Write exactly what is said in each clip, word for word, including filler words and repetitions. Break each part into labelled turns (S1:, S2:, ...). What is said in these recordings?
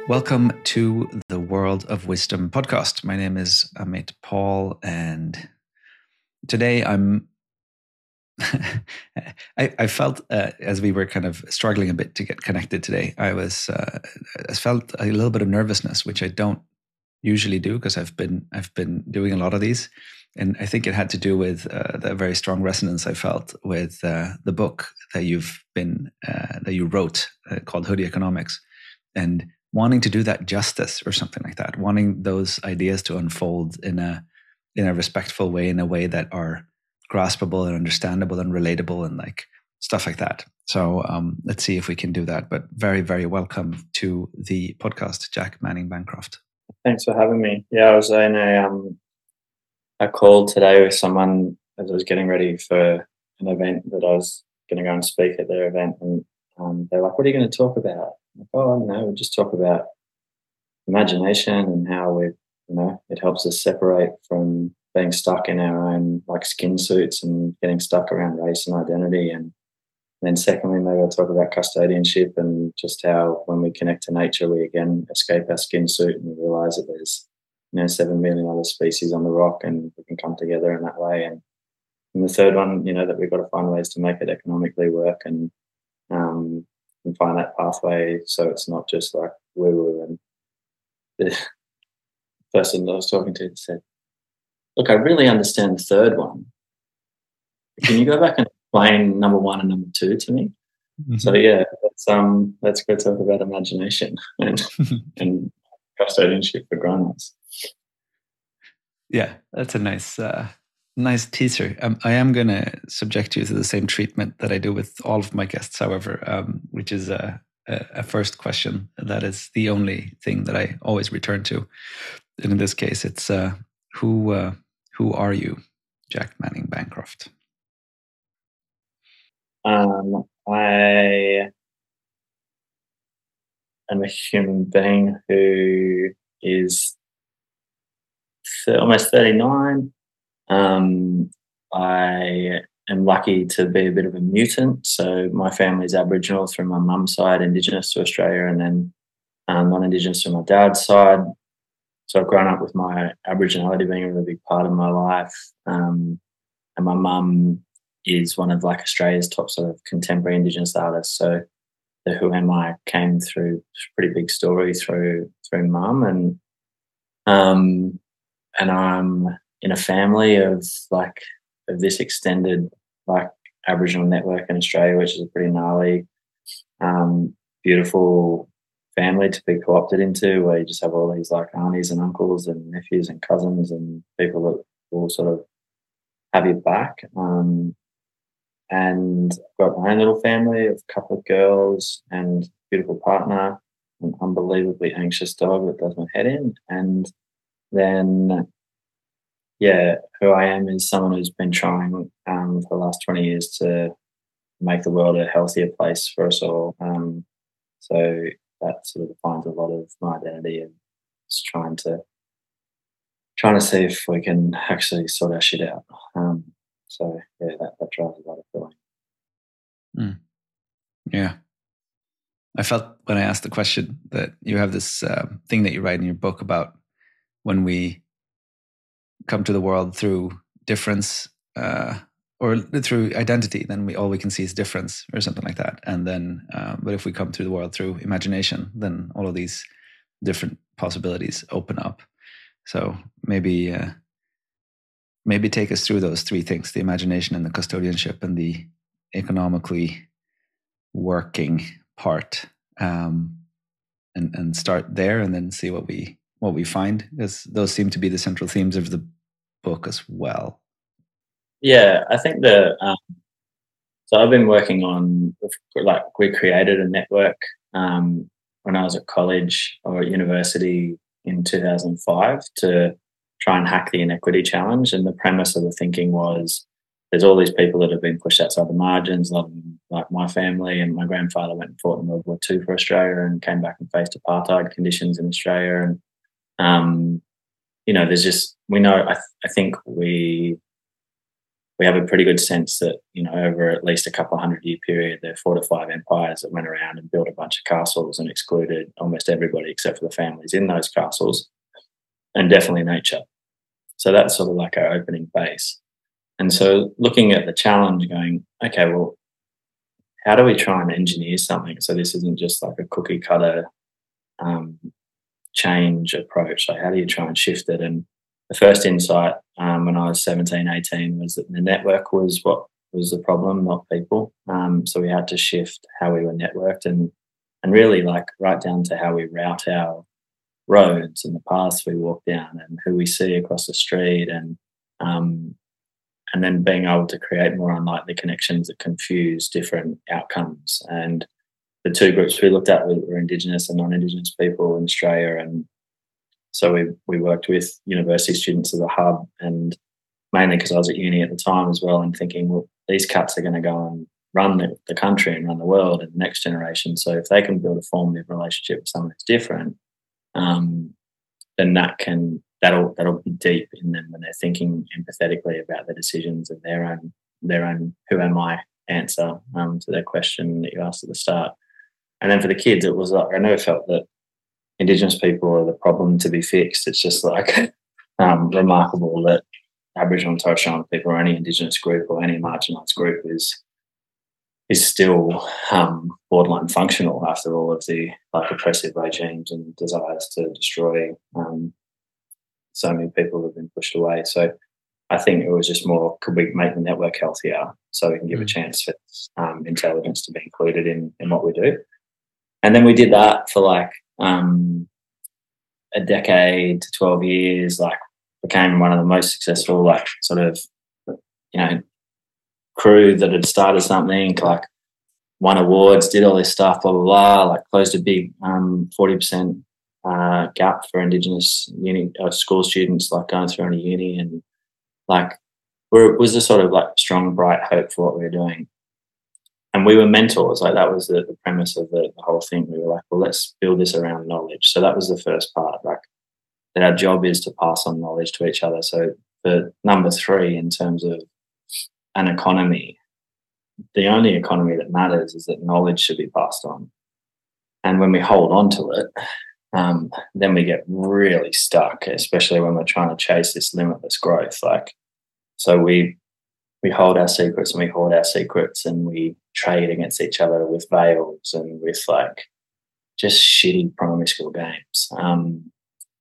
S1: Welcome to the World of Wisdom podcast. My name is Amit Paul, and today I'm. I, I felt uh, as we were kind of struggling a bit to get connected today, I was uh, I felt a little bit of nervousness, which I don't usually do because I've been I've been doing a lot of these, and I think it had to do with uh, the very strong resonance I felt with uh, the book that you've been uh, that you wrote uh, called Hoodie Economics, and wanting to do that justice or something like that, wanting those ideas to unfold in a in a respectful way, in a way that are graspable and understandable and relatable and like stuff like that. So um, let's see if we can do that. But very, very welcome to the podcast, Jack Manning Bancroft.
S2: Thanks for having me. Yeah, I was in a um a call today with someone as I was getting ready for an event that I was going to go and speak at their event, and um, they're like, "What are you going to talk about?" I'm like, "Oh, I don't know. We'll just talk about imagination and how we, you know, it helps us separate from being stuck in our own like skin suits and getting stuck around race and identity." And then secondly, maybe I'll talk about custodianship and just how when we connect to nature, we again escape our skin suit and we realize that there's, you know, seven million other species on the rock and we can come together in that way. And, and the third one, you know, that we've got to find ways to make it economically work and um, and find that pathway so it's not just like woo woo. And the person that I was talking to said, "Look, I really understand the third one. Can you go back and explain number one and number two to me?" Mm-hmm. So yeah, let's um let's go talk about imagination and and custodianship for grown-ups.
S1: Yeah, that's a nice uh, nice teaser. Um, I am going to subject you to the same treatment that I do with all of my guests, however, um, which is a, a, a first question that is the only thing that I always return to. And in this case, it's uh, who uh, who are you, Jack Manning Bancroft?
S2: Um, I am a human being who is th- almost thirty-nine. Um, I am lucky to be a bit of a mutant. So my family's Aboriginal through my mum's side, Indigenous to Australia, and then um, non-Indigenous from my dad's side. So I've grown up with my Aboriginality being a really big part of my life. Um, and my mum is one of like Australia's top sort of contemporary Indigenous artists. So the Who Am I came through pretty big story through through mum, and um, and I'm in a family of like of this extended like Aboriginal network in Australia, which is a pretty gnarly, um, beautiful family to be co-opted into, where you just have all these like aunties and uncles and nephews and cousins and people that all sort of have your back. Um, and I've got my own little family of a couple of girls and a beautiful partner, an unbelievably anxious dog that does my head in. And then, yeah, who I am is someone who's been trying um, for the last twenty years to make the world a healthier place for us all. Um, so that sort of defines a lot of my identity, and just trying to trying to see if we can actually sort our shit out. Um, so yeah, that, that drives a lot of feeling.
S1: Mm. Yeah. I felt when I asked the question that you have this uh, thing that you write in your book about when we come to the world through difference uh, or through identity, then we all we can see is difference or something like that. And then, uh, but if we come through the world through imagination, then all of these different possibilities open up. So maybe uh, maybe take us through those three things: the imagination and the custodianship and the economically working part, um, and and start there, and then see what we what we find, because those seem to be the central themes of the book as well.
S2: Yeah, I think the um, so I've been working on like we created a network um, when I was at college or at university in two thousand five to try and hack the inequity challenge. And the premise of the thinking was there's all these people that have been pushed outside the margins, a lot of them, like my family, and my grandfather went and fought in World War Two for Australia and came back and faced apartheid conditions in Australia. And, um, you know, there's just, we know, I, th- I think we, we have a pretty good sense that, you know, over at least a couple of hundred year period, there are four to five empires that went around and built a bunch of castles and excluded almost everybody except for the families in those castles, and definitely nature. So that's sort of like our opening base. And so looking at the challenge going, okay, well, how do we try and engineer something so this isn't just like a cookie cutter um, change approach? Like, how do you try and shift it? And the first insight um, when I was seventeen, eighteen was that the network was what was the problem, not people. Um, so we had to shift how we were networked, and and really like right down to how we route our roads and the paths we walk down and who we see across the street, and um, and then being able to create more unlikely connections that confuse different outcomes. And the two groups we looked at were, were Indigenous and non-Indigenous people in Australia, and so we we worked with university students as a hub, and mainly because I was at uni at the time as well, and thinking, well, these cats are going to go and run the, the country and run the world and the next generation. So if they can build a formative relationship with someone that's different, um, then that can that'll that'll be deep in them when they're thinking empathetically about their decisions and their own their own who am I answer um, to their question that you asked at the start. And then for the kids, it was like I never felt that Indigenous people are the problem to be fixed. It's just like um, remarkable that Aboriginal and Torres Strait people or any Indigenous group or any marginalised group is is still um, borderline functional after all of the like oppressive regimes and desires to destroy um, so many people have been pushed away. So I think it was just more, could we make the network healthier so we can give mm. a chance for um, intelligence to be included in, in what we do. And then we did that for like um, a decade to twelve years, like became one of the most successful, like sort of, you know, crew that had started something, like won awards, did all this stuff, blah, blah, blah, like closed a big um, forty percent uh, gap for Indigenous uni uh, school students, like going through any uni, and like we're, it was a sort of like strong, bright hope for what we were doing. And we were mentors, like that was the, the premise of the, the whole thing. We were like, well, let's build this around knowledge. So that was the first part, like that our job is to pass on knowledge to each other. So the number three in terms of an economy, the only economy that matters is that knowledge should be passed on. And when we hold on to it, um, then we get really stuck, especially when we're trying to chase this limitless growth. Like, so we we hold our secrets and we hoard our secrets and we trade against each other with veils and with like just shitty primary school games. Um,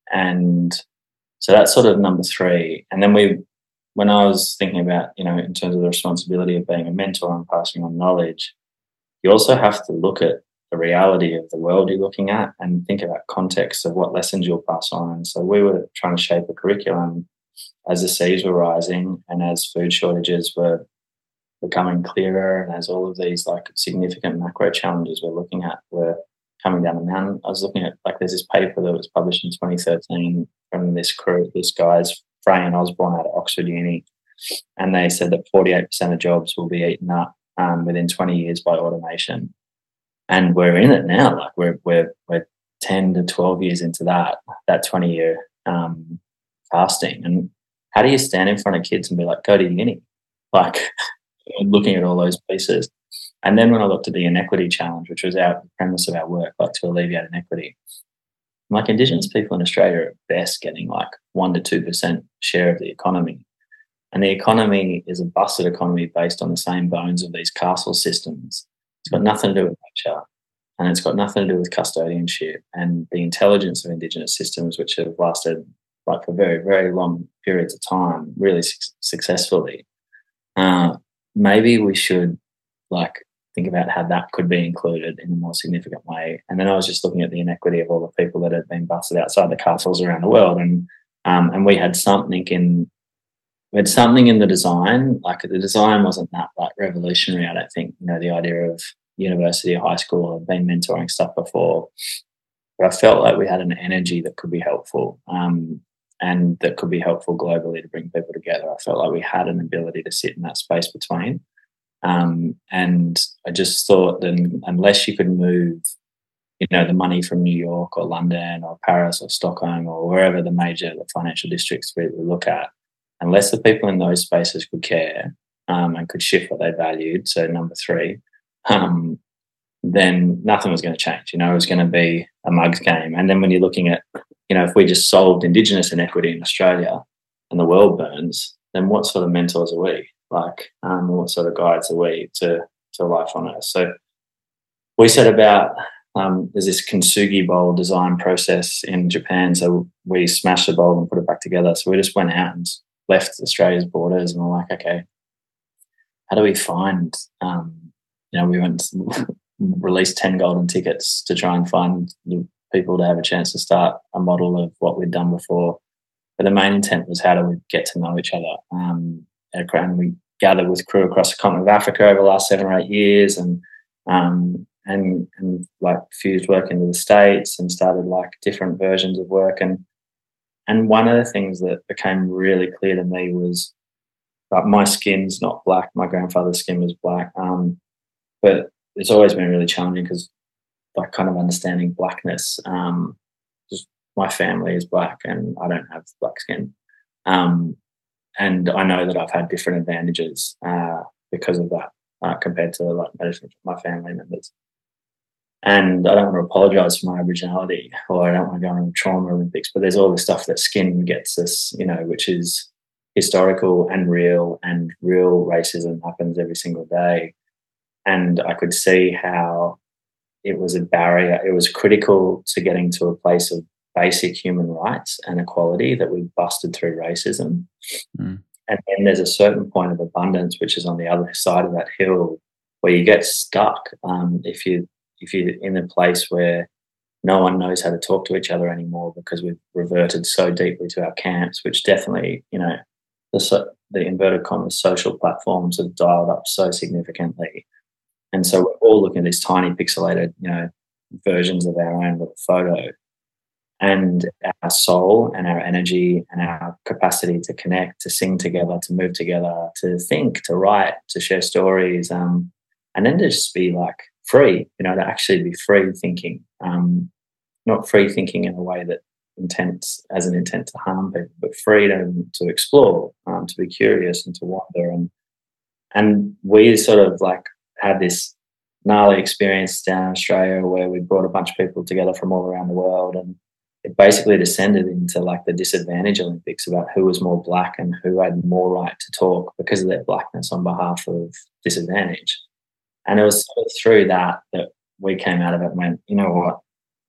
S2: and so that's sort of number three. And then we, when I was thinking about, you know, in terms of the responsibility of being a mentor and passing on knowledge, you also have to look at the reality of the world you're looking at and think about context of what lessons you'll pass on. And so we were trying to shape a curriculum as the seas were rising and as food shortages were becoming clearer and as all of these like significant macro challenges we're looking at were coming down the mountain. I was looking at, like, there's this paper that was published in twenty thirteen from this crew, this guy's Frey and Osborne out of Oxford Uni, and they said that forty-eight percent of jobs will be eaten up um, within twenty years by automation. And we're in it now. Like we're we're we're ten to twelve years into that that twenty year um, fasting. And how do you stand in front of kids and be like, go to uni? Like looking at all those pieces. And then when I looked at the inequity challenge, which was our premise of our work, like to alleviate inequity, like Indigenous people in Australia are at best getting like one to two percent share of the economy. And the economy is a busted economy based on the same bones of these castle systems. It's got nothing to do with nature, and it's got nothing to do with custodianship and the intelligence of Indigenous systems, which have lasted like for very, very long periods of time, really su- successfully. Uh, maybe we should like think about how that could be included in a more significant way. And then I was just looking at the inequity of all the people that had been busted outside the castles around the world, and um, and we had something in we had something in the design. Like the design wasn't that like revolutionary, I don't think. You know, the idea of university or high school, I've been mentoring stuff before, but I felt like we had an energy that could be helpful. Um, and that could be helpful globally to bring people together. I felt like we had an ability to sit in that space between. Um, and I just thought that unless you could move, you know, the money from New York or London or Paris or Stockholm or wherever the major financial districts we look at, unless the people in those spaces could care, um, and could shift what they valued, so number three, um, then nothing was going to change. You know, it was going to be a mugs game. And then when you're looking at, you know, if we just solved Indigenous inequity in Australia and the world burns, then what sort of mentors are we? Like, um, what sort of guides are we to to life on Earth? So we set about. Um, there's this kintsugi bowl design process in Japan. So we smashed the bowl and put it back together. So we just went out and left Australia's borders and we're like, okay, how do we find, um, you know, we went released ten golden tickets to try and find people to have a chance to start a model of what we'd done before. But the main intent was how do we get to know each other? Um, and we gathered with crew across the continent of Africa over the last seven or eight years and um, and and like fused work into the States and started like different versions of work. And and one of the things that became really clear to me was like my skin's not black. My grandfather's skin was black. Um, but it's always been really challenging because like kind of understanding blackness. Um, just my family is black and I don't have black skin. Um, and I know that I've had different advantages uh, because of that uh, compared to like my family members. And I don't want to apologise for my Aboriginality, or I don't want to go on the trauma Olympics, but there's all the stuff that skin gets us, you know, which is historical and real, and real racism happens every single day. And I could see how it was a barrier. It was critical to getting to a place of basic human rights and equality that we busted through racism. Mm. And then there's a certain point of abundance, which is on the other side of that hill, where you get stuck um, if you if you're in a place where no one knows how to talk to each other anymore because we've reverted so deeply to our camps, which definitely, you know, the, the inverted commas social platforms have dialed up so significantly. And so we're all looking at these tiny pixelated, you know, versions of our own little photo. And our soul and our energy and our capacity to connect, to sing together, to move together, to think, to write, to share stories, um, and then to just be like free, you know, to actually be free thinking, um, not free thinking in a way that intents as an intent to harm people, but freedom to explore, um, to be curious and to wonder. And and we sort of like had this gnarly experience down in Australia where we brought a bunch of people together from all around the world, and it basically descended into like the disadvantage Olympics about who was more black and who had more right to talk because of their blackness on behalf of disadvantage. And it was sort of through that that we came out of it and went, you know what,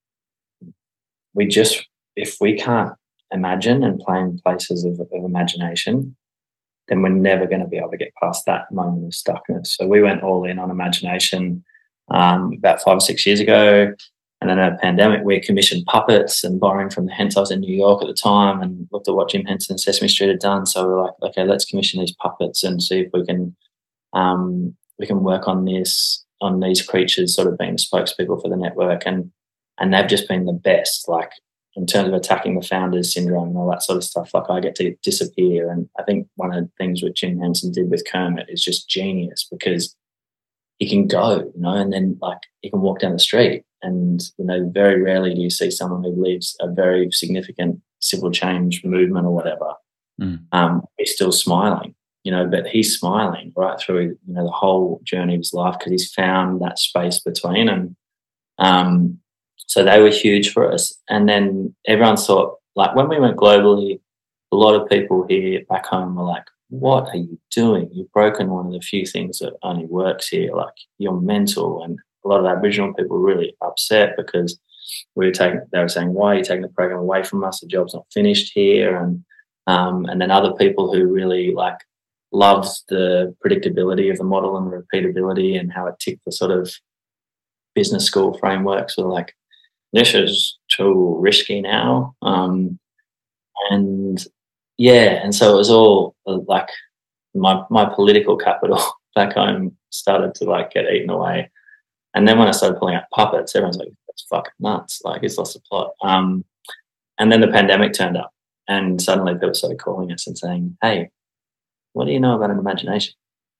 S2: we just, if we can't imagine and play in places of, of imagination, then we're never going to be able to get past that moment of stuckness. So we went all in on imagination um, about five or six years ago. And then a pandemic, we commissioned puppets and borrowing from the Hens. I was in New York at the time and looked at what Jim Henson and Sesame Street had done. So we're like, okay, let's commission these puppets and see if we can um, we can work on this, on these creatures sort of being the spokespeople for the network. And and they've just been the best, like in terms of attacking the founders syndrome and all that sort of stuff. Like I get to disappear. And I think one of the things that Jim Henson did with Kermit is just genius because he can go, you know, and then like he can walk down the street. And, you know, very rarely do you see someone who leads a very significant civil change movement or whatever. Mm. Um, he's still smiling, you know, but he's smiling right through, you know, the whole journey of his life because he's found that space between. And um, so they were huge for us. And then everyone thought, like when we went globally, a lot of people here back home were like, what are you doing? You've broken one of the few things that only works here. Like you're mental. And a lot of Aboriginal people were really upset because we were taking, they were saying, why are you taking the program away from us? The job's not finished here. And um, and then other people who really like loved the predictability of the model and the repeatability and how it ticked the sort of business school frameworks were like, this is too risky now. Um, and yeah, and so it was all uh, like my my political capital back home started to like get eaten away. And then when I started pulling out puppets, everyone's like, that's fucking nuts. Like, it's lost the plot. Um, and then the pandemic turned up and suddenly people started calling us and saying, hey, what do you know about an imagination?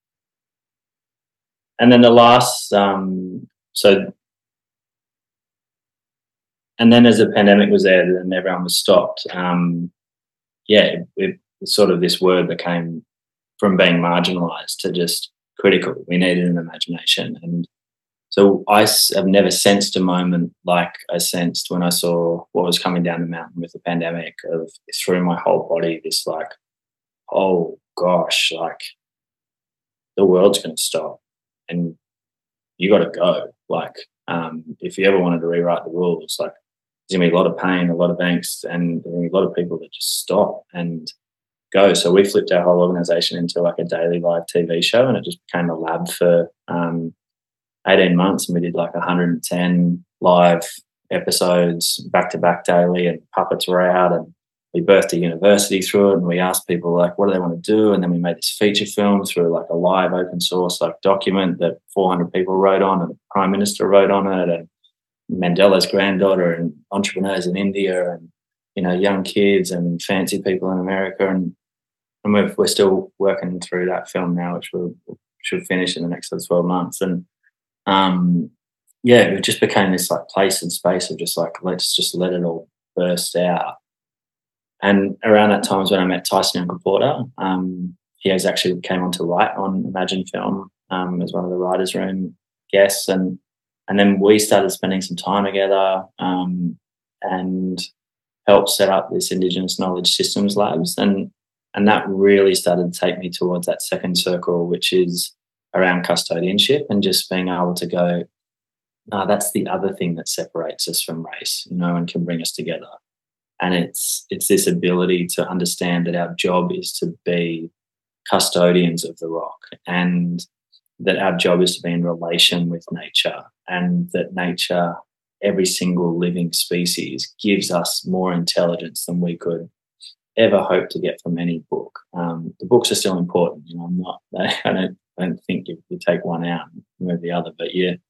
S2: And then the last, um, so, and then as the pandemic was there and everyone was stopped, um, yeah, it, it sort of this word became from being marginalized to just critical. We needed an imagination. And so I s- have never sensed a moment like I sensed when I saw what was coming down the mountain with the pandemic, of through my whole body, this like, oh gosh, like the world's going to stop and you got to go. Like, um, if you ever wanted to rewrite the rules, like there's going to be a lot of pain, a lot of angst, and there's gonna be a lot of people that just stop and go. So we flipped our whole organization into like a daily live T V show, and it just became a lab for um, eighteen months. And we did like one hundred ten live episodes back to back daily, and puppets were out, and we birthed a university through it. And we asked people like, what do they want to do? And then we made this feature film through like a live open source like document that four hundred people wrote on, and the Prime Minister wrote on it, and Mandela's granddaughter, and entrepreneurs in India, and you know, young kids and fancy people in America. And and we're, we're still working through that film now, which we'll, should finish in the next twelve months. And um, yeah, it just became this like place and space of just like, let's just let it all burst out. And around that time is when I met Tyson Young Porter. Um, he has actually came on to write on Imagine Film um, as one of the writers' room guests, and and then we started spending some time together um, and helped set up this Indigenous Knowledge Systems Labs, and and that really started to take me towards that second circle, which is around custodianship and just being able to go, no, that's the other thing that separates us from race, you know, and can bring us together. And it's it's this ability to understand that our job is to be custodians of the rock, and that our job is to be in relation with nature, and that nature, every single living species, gives us more intelligence than we could ever hope to get from any book. Um, the books are still important. You know, I'm not. I don't. I don't think you, you take one out and move the other. But yeah,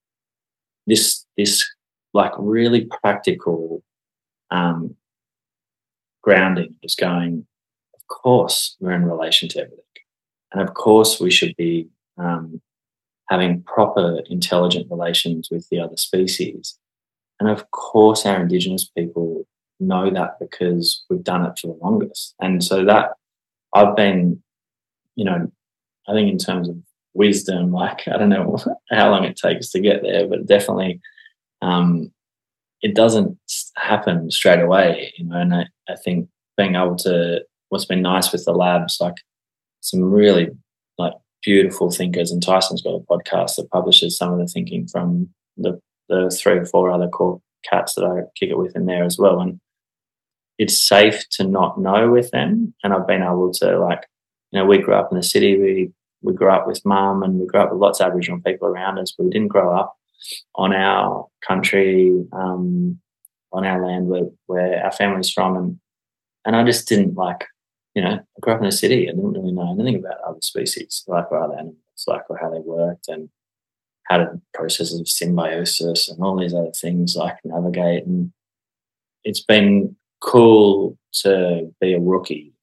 S2: this this like really practical um, grounding, just going. Of course, we're in relation to everything, and of course, we should be um, having proper, intelligent relations with the other species. And of course, our Indigenous people know that because we've done it for the longest. And so that I've been, you know, I think in terms of wisdom, like I don't know how long it takes to get there, but definitely um, it doesn't happen straight away, you know. And I, I think being able to, what's been nice with the labs, like some really like beautiful thinkers, and Tyson's got a podcast that publishes some of the thinking from the the three or four other core cats that I kick it with in there as well. And it's safe to not know with them. And I've been able to, like, you know, we grew up in the city, we we grew up with mum, and we grew up with lots of Aboriginal people around us, but we didn't grow up on our country, um, on our land where, where our family's from. And and I just didn't like, you know, I grew up in a city. I didn't really know anything about other species, like or other animals, like or how they worked and how to processes of symbiosis and all these other things like navigate. And it's been cool to be a rookie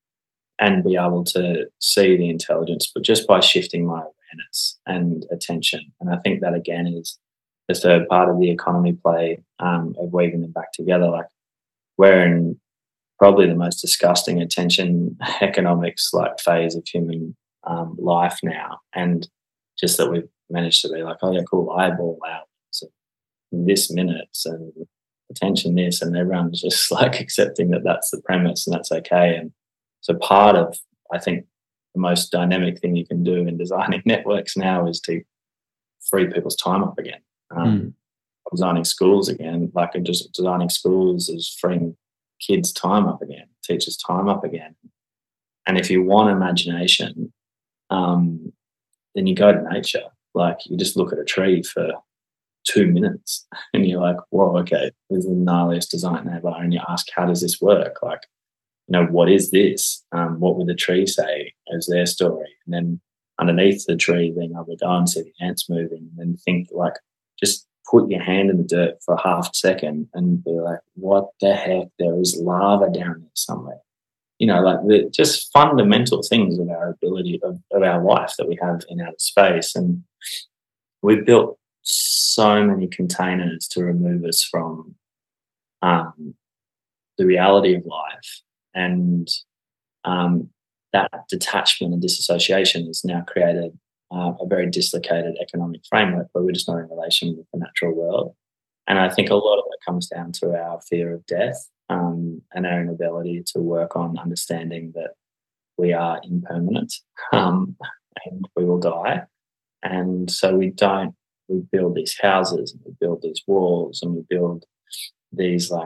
S2: and be able to see the intelligence, but just by shifting my awareness and attention. And I think that again is the third part of the economy play um, of weaving them back together. Like we're in probably the most disgusting attention economics like phase of human um, life now, and just that we've managed to be like, oh yeah, cool, eyeball out so this minutes and attention this, and everyone's just like accepting that that's the premise and that's okay. And so part of, I think, the most dynamic thing you can do in designing networks now is to free people's time up again. Um, mm. Designing schools again, like just designing schools is freeing kids' time up again, teachers' time up again. And if you want imagination, um, then you go to nature. Like you just look at a tree for two minutes and you're like, whoa, okay, this is the gnarliest design ever. And you ask, how does this work? Like, you know, what is this? Um, what would the tree say as their story? And then underneath the tree, being able to go and see the ants moving, and then think like, just put your hand in the dirt for half a second and be like, what the heck? There is lava down there somewhere. You know, like the just fundamental things of our ability of, of our life that we have in outer space. And we've built so many containers to remove us from um, the reality of life. And um, that detachment and disassociation has now created uh, a very dislocated economic framework where we're just not in relation with the natural world. And I think a lot of it comes down to our fear of death, um, and our inability to work on understanding that we are impermanent, um, and we will die. And so we don't, we build these houses and we build these walls and we build these like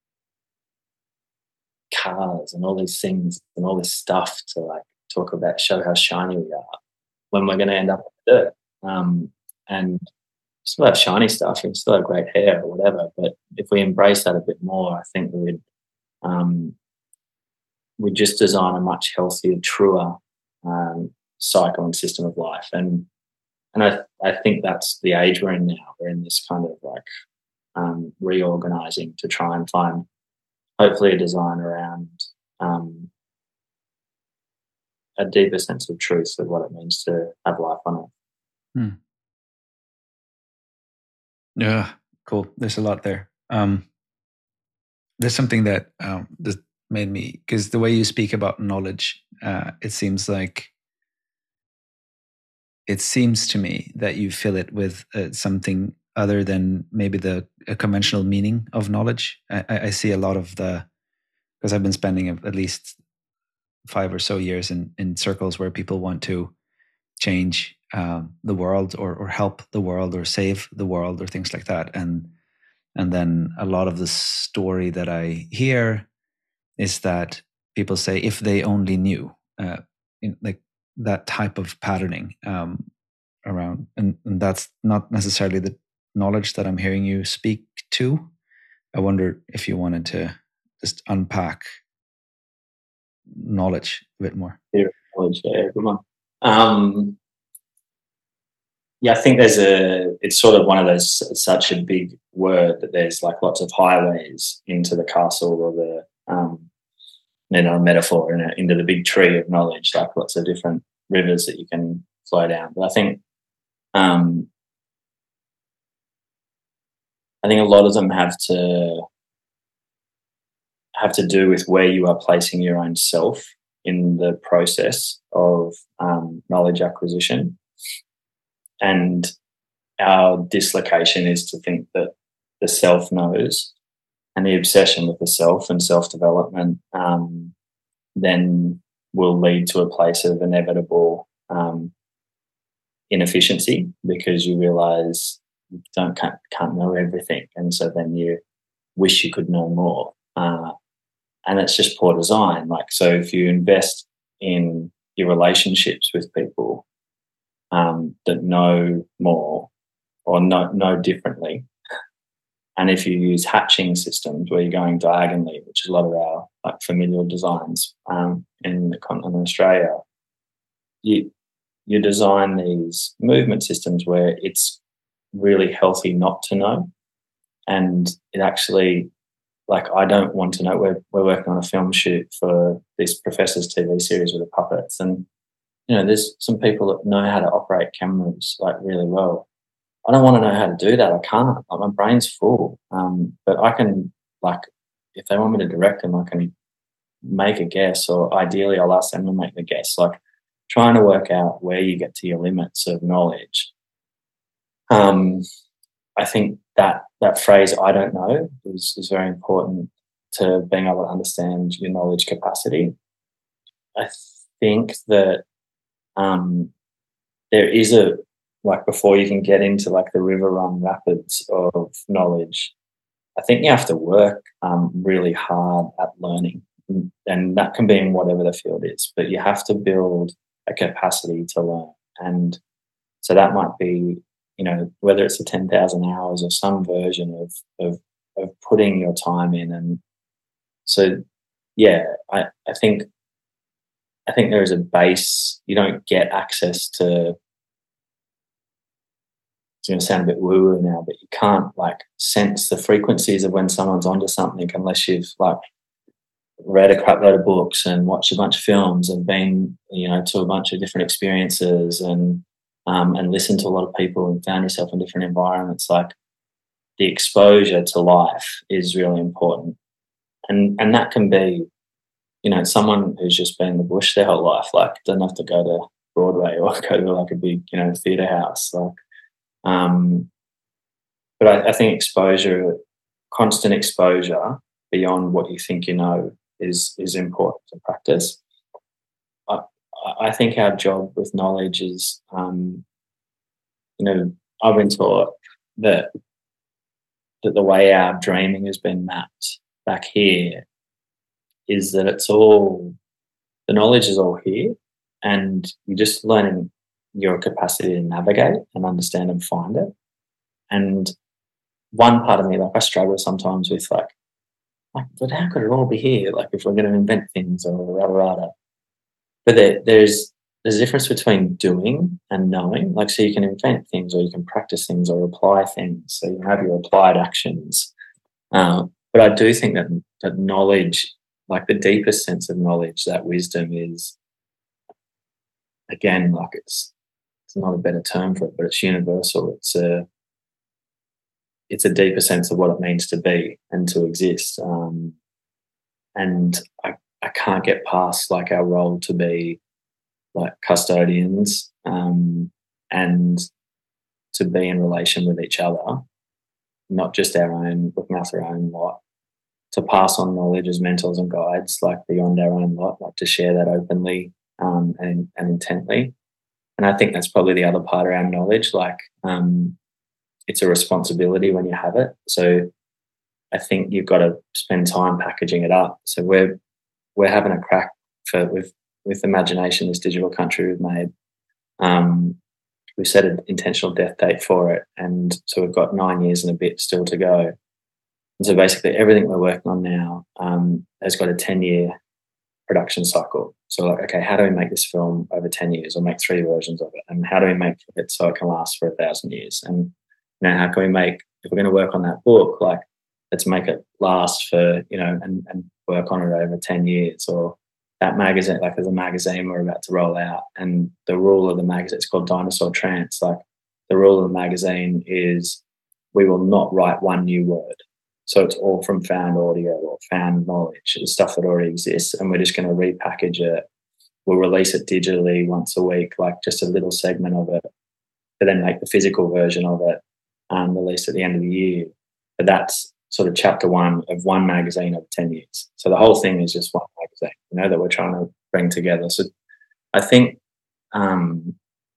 S2: cars and all these things and all this stuff to like talk about, show how shiny we are when we're going to end up in the dirt. Um, and still have shiny stuff and still have great hair or whatever. But if we embrace that a bit more, I think we would um, we just design a much healthier, truer um, cycle and system of life. And and I I think that's the age we're in now. We're in this kind of like um, reorganizing to try and find hopefully a design around um, a deeper sense of truth of what it means to have life on Earth.
S1: Hmm. Yeah, cool. There's a lot there. Um, there's something that um, that made me, because the way you speak about knowledge, uh, it seems like it seems to me that you fill it with uh, something other than maybe the a conventional meaning of knowledge. I, I I see a lot of the, because I've been spending at least five or so years in in circles where people want to change um, the world, or or help the world, or save the world, or things like that. And and then a lot of the story that I hear is that people say, if they only knew, uh, in, like that type of patterning um, around, and, and that's not necessarily the knowledge that I'm hearing you speak to. I wonder if you wanted to just unpack knowledge a bit more.
S2: Yeah, knowledge, yeah, good one. Um, yeah, I think there's a, it's sort of one of those, such a big word that there's like lots of highways into the castle, or the, um, you know, a metaphor in a, into the big tree of knowledge, like lots of different rivers that you can flow down. But I think, um, I think a lot of them have to have to do with where you are placing your own self in the process of um, knowledge acquisition. And our dislocation is to think that the self knows, and the obsession with the self and self-development um, then will lead to a place of inevitable um, inefficiency, because you realize you don't can't, can't know everything, and so then you wish you could know more. Uh, and it's just poor design. Like, so if you invest in your relationships with people um, that know more or know, know differently, and if you use hatching systems where you're going diagonally, which is a lot of our like familial designs um, in the continent of Australia, you you design these movement systems where it's really healthy not to know, and it actually, like, I don't want to know. We're we're working on a film shoot for this Professor's T V series with the puppets, and you know, there's some people that know how to operate cameras like really well. I don't want to know how to do that. I can't. Like, my brain's full. Um, but I can, like, if they want me to direct them, I can make a guess, or ideally, I'll ask them to make the guess. Like, trying to work out where you get to your limits of knowledge. Um, I think that that phrase "I don't know" is is very important to being able to understand your knowledge capacity. I think that um, there is a, like, before you can get into like the river run rapids of knowledge, I think you have to work um, really hard at learning, and that can be in whatever the field is. But you have to build a capacity to learn, and so that might be, you know, whether it's the ten thousand hours or some version of of of putting your time in. And so, yeah, I I think I think there is a base. You don't get access to, it's going to sound a bit woo-woo now, but you can't like sense the frequencies of when someone's onto something unless you've like read a crap load of books and watched a bunch of films and been, you know, to a bunch of different experiences, and um, and listened to a lot of people and found yourself in different environments. Like, the exposure to life is really important, and and that can be, you know, someone who's just been in the bush their whole life, like, doesn't have to go to Broadway or go to like a big, you know, theatre house. Like, um, but I, I think exposure, constant exposure beyond what you think you know, is is important to practice. I, I think our job with knowledge is, um, you know, I've been taught that that the way our dreaming has been mapped back here is that it's all, the knowledge is all here, and you're just learning your capacity to navigate and understand and find it. And one part of me, like, I struggle sometimes with like, like, but how could it all be here? Like, if we're going to invent things or rada rada. But there, there's there's a difference between doing and knowing. Like, so you can invent things, or you can practice things, or apply things. So you have your applied actions. Um, but I do think that that knowledge, like the deepest sense of knowledge, that wisdom is, again, like, it's it's not a better term for it, but it's universal. It's a it's a deeper sense of what it means to be and to exist. Um, and I, I can't get past like our role to be like custodians, um, and to be in relation with each other, not just our own, looking after our own lot, to pass on knowledge as mentors and guides, like beyond our own lot, like to share that openly, um, and, and intently. And I think that's probably the other part around knowledge. Like, um, it's a responsibility when you have it. So I think you've got to spend time packaging it up. So we're we're having a crack for with with imagination, this digital country we've made. Um, we've set an intentional death date for it, and so we've got nine years and a bit still to go. And so basically, everything we're working on now um, has got a ten-year production cycle. So, like, okay, how do we make this film over ten years, or make three versions of it, and how do we make it so it can last for a thousand years? And you know, how can we make, if we're going to work on that book, like, let's make it last for, you know, and, and work on it over ten years. Or that magazine, like, there's a magazine we're about to roll out, and the rule of the magazine, it's called Dinosaur Trance. Like, the rule of the magazine is we will not write one new word. So it's all from found audio or found knowledge, it's stuff that already exists, and we're just going to repackage it. We'll release it digitally once a week, like just a little segment of it, but then make the physical version of it, um, released at the end of the year. But that's sort of chapter one of one magazine over ten years. So the whole thing is just one magazine, you know, that we're trying to bring together. So I think um,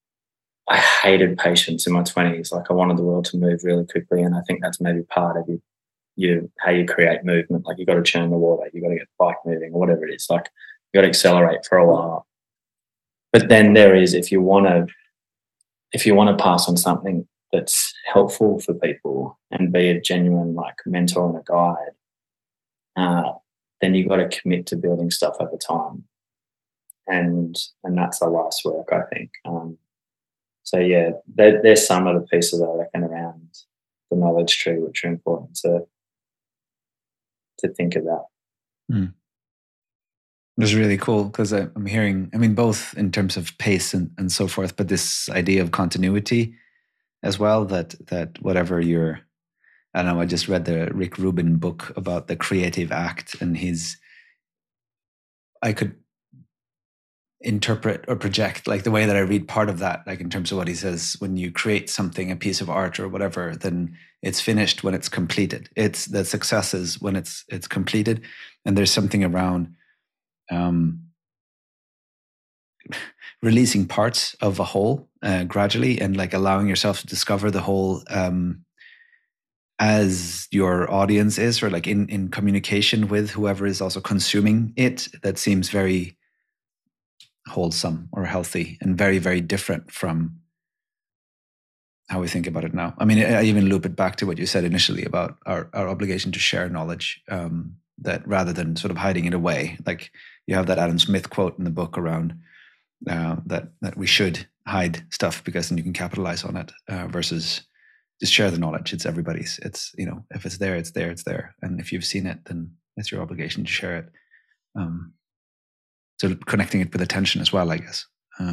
S2: I hated patience in my twenties. Like, I wanted the world to move really quickly, and I think that's maybe part of you, you how you create movement. Like, you got to churn the water, you got to get the bike moving, or whatever it is. Like, you got to accelerate for a while. But then there is, if you want to, if you want to pass on something that's helpful for people and be a genuine like mentor and a guide, uh, then you've got to commit to building stuff over time, and and that's the life's work, I think. Um, so yeah, there, there's some of the pieces I reckon around the knowledge tree which are important to to think about.
S1: Mm. It was really cool because I'm hearing, I mean, both in terms of pace and, and so forth, but this idea of continuity as well, that that whatever you're, I don't know, I just read the Rick Rubin book about the creative act, and he's, I could interpret or project like the way that I read part of that, like in terms of what he says, when you create something, a piece of art or whatever, then it's finished when it's completed. It's the success is when it's it's completed. And there's something around um, releasing parts of a whole uh, gradually, and like allowing yourself to discover the whole um, as your audience is, or like in, in communication with whoever is also consuming it. That seems very wholesome or healthy, and very, very different from how we think about it now. I mean, I even loop it back to what you said initially about our, our obligation to share knowledge, um, that rather than sort of hiding it away, like you have that Adam Smith quote in the book around uh, that that we should hide stuff because then you can capitalize on it, uh, versus just share the knowledge. It's everybody's. It's, you know, if it's there, it's there, it's there. And if you've seen it, then it's your obligation to share it. Um, so connecting it with attention as well, I guess. Uh,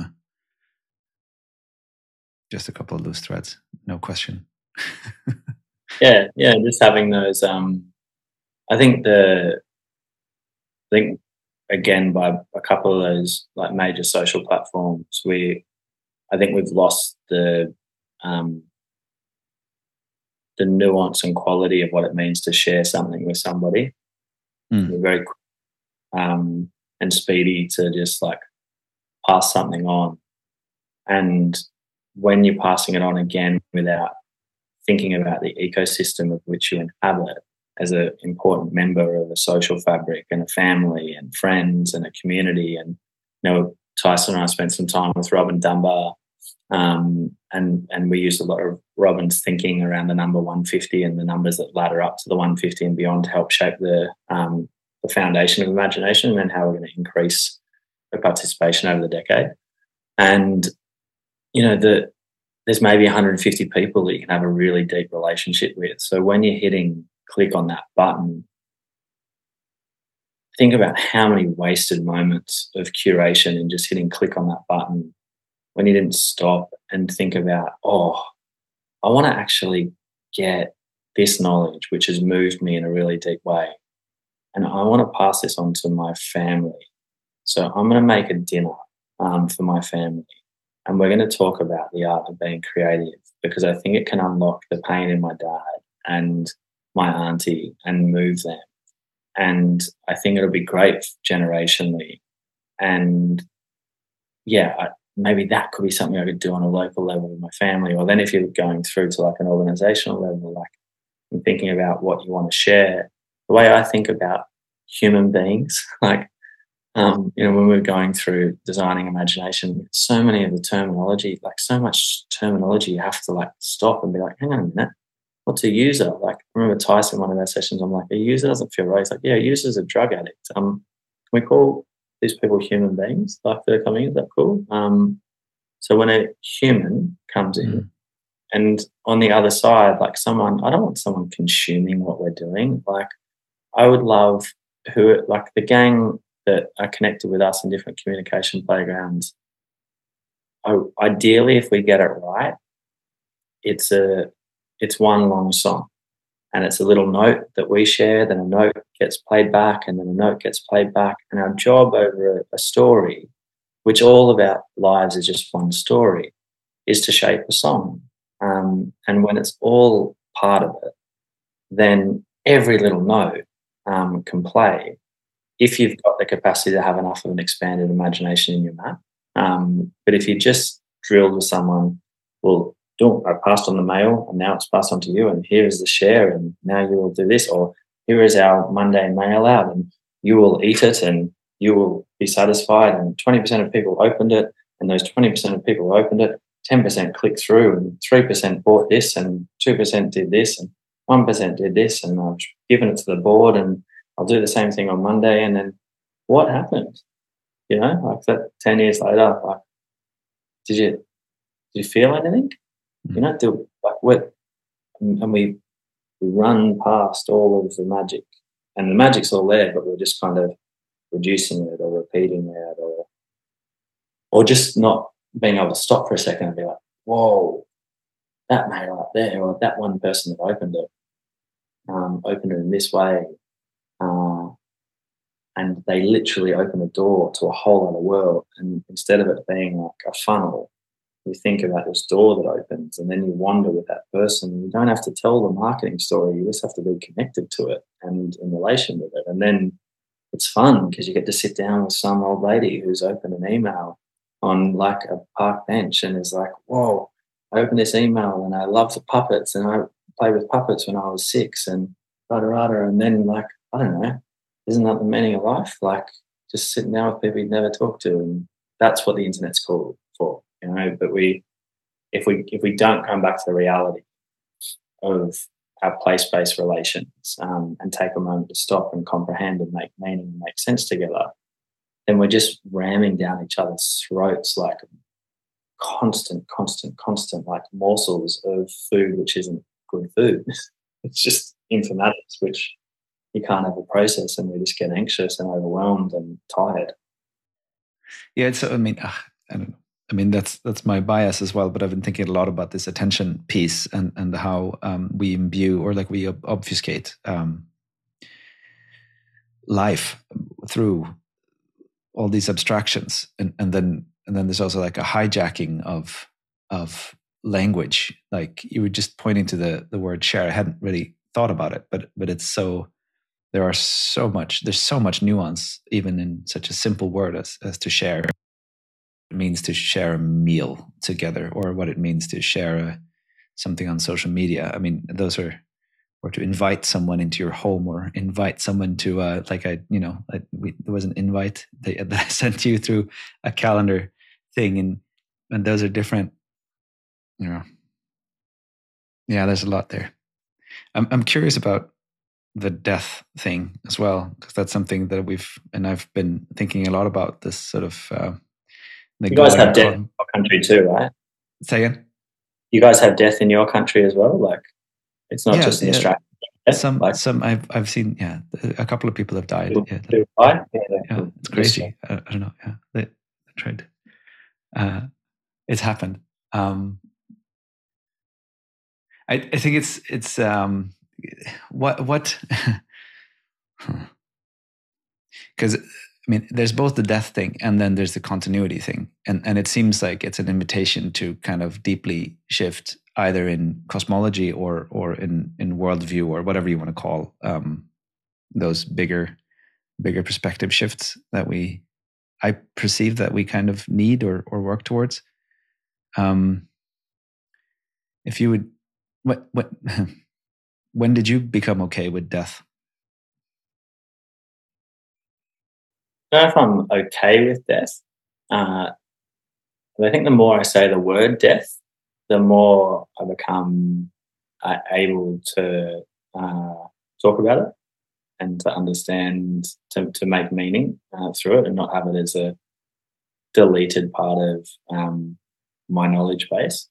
S1: just a couple of loose threads, no question.
S2: yeah, yeah, just having those. Um, I think the, I think again, by a couple of those like major social platforms, we, I think we've lost the um, the nuance and quality of what it means to share something with somebody.
S1: Mm.
S2: We're very um, and speedy to just like pass something on, and when you're passing it on again without thinking about the ecosystem of which you inhabit as an important member of a social fabric and a family and friends and a community. And you know, Tyson and I spent some time with Robin Dunbar, um, and and we used a lot of Robin's thinking around the number one fifty and the numbers that ladder up to the one fifty and beyond to help shape the um, the foundation of imagination and how we're going to increase the participation over the decade. And you know, the there's maybe one hundred fifty people that you can have a really deep relationship with. So when you're hitting click on that button, think about how many wasted moments of curation and just hitting click on that button when you didn't stop and think about, oh, I want to actually get this knowledge, which has moved me in a really deep way. And I want to pass this on to my family. So I'm going to make a dinner um, for my family. And we're going to talk about the art of being creative, because I think it can unlock the pain in my dad and my auntie and move them. And I think it'll be great generationally. And yeah, I, maybe that could be something I could do on a local level with my family. Or then if you're going through to like an organizational level, like I'm thinking about what you want to share. The way I think about human beings, like, Um, you know, when we're going through designing imagination, so many of the terminology, like so much terminology, you have to like stop and be like, hang on a minute, what's a user? Like, I remember Tyson, one of our sessions, I'm like, a user doesn't feel right. He's like, yeah, a user's a drug addict. Um, can we call these people human beings? Like they're coming in, is that cool? Um, so when a human comes in, mm. and on the other side, like someone, I don't want someone consuming what we're doing. Like, I would love who, like the gang that are connected with us in different communication playgrounds. Oh, ideally, if we get it right, it's a it's one long song, and it's a little note that we share. Then a note gets played back, and then a note gets played back. And our job over a, a story, which all of our lives is just one story, is to shape a song. Um, and when it's all part of it, then every little note um, can play, if you've got the capacity to have enough of an expanded imagination in your map. Um, but if you just drilled with someone, well, do I passed on the mail and now it's passed on to you, and here is the share and now you will do this, or here is our Monday mail out and you will eat it and you will be satisfied, and twenty percent of people opened it, and those twenty percent of people who opened it, ten percent clicked through and three percent bought this and two percent did this and one percent did this, and I've given it to the board and I'll do the same thing on Monday. And then what happened? You know, like that ten years later, like, did you, did you feel anything? Mm-hmm. You know, do, like what, and we, we run past all of the magic, and the magic's all there, but we're just kind of reducing it or repeating it, or, or just not being able to stop for a second and be like, whoa, that mail up there, or that one person that opened it, um, opened it in this way. Uh, and they literally open a door to a whole other world. And instead of it being like a funnel, you think about this door that opens, and then you wander with that person. You don't have to tell the marketing story. You just have to be connected to it and in relation with it. And then it's fun because you get to sit down with some old lady who's opened an email on like a park bench and is like, whoa, I opened this email and I love the puppets and I played with puppets when I was six and rada rada. And then like, I don't know, isn't that the meaning of life? Like just sitting down with people you'd never talked to. And that's what the internet's called for, you know. But we, if we, if we don't come back to the reality of our place-based relations um, and take a moment to stop and comprehend and make meaning and make sense together, then we're just ramming down each other's throats like constant, constant, constant, like morsels of food which isn't good food. It's just informatics, which you can't ever process, and we just get anxious and overwhelmed and tired.
S1: Yeah, it's. I mean, uh, I don't know. I mean, that's that's my bias as well. But I've been thinking a lot about this attention piece and and how um, we imbue or like we obfuscate um, life through all these abstractions, and and then and then there's also like a hijacking of of language. Like you were just pointing to the the word share. I hadn't really thought about it, but but it's so there are so much there's so much nuance even in such a simple word as as to share. It means to share a meal together, or what it means to share a, something on social media. I mean, those are, or to invite someone into your home, or invite someone to, uh, like I, you know, I, we, there was an invite that, that I sent you through a calendar thing, and and those are different. You know, yeah, there's a lot there. I'm I'm curious about the death thing as well, because that's something that we've, and I've been thinking a lot about this sort of. Uh, the
S2: You guys
S1: going
S2: have death
S1: con-
S2: in your country too, right?
S1: Say again?
S2: You guys have death in your country as well? Like, it's not
S1: Yeah,
S2: just in
S1: yeah.
S2: Australia.
S1: Some
S2: Like,
S1: some I've I've seen. Yeah, a couple of people have died.
S2: people
S1: Yeah,
S2: do,
S1: yeah,
S2: right? Yeah,
S1: yeah.
S2: yeah.
S1: It's
S2: Just,
S1: crazy. I, I don't know. Yeah, they, they tried. Uh, it's happened. Um, I I think it's it's um, what what because I mean, there's both the death thing and then there's the continuity thing, and and it seems like it's an invitation to kind of deeply shift either in cosmology or or in in worldview, or whatever you want to call um, those bigger bigger perspective shifts that we I perceive that we kind of need or or work towards. Um, if you would, what what when did you become okay with death?
S2: I don't know if I'm okay with death. Uh, but I think the more I say the word death, the more I become uh, able to uh, talk about it and to understand, to, to make meaning uh, through it, and not have it as a deleted part of um, my knowledge base.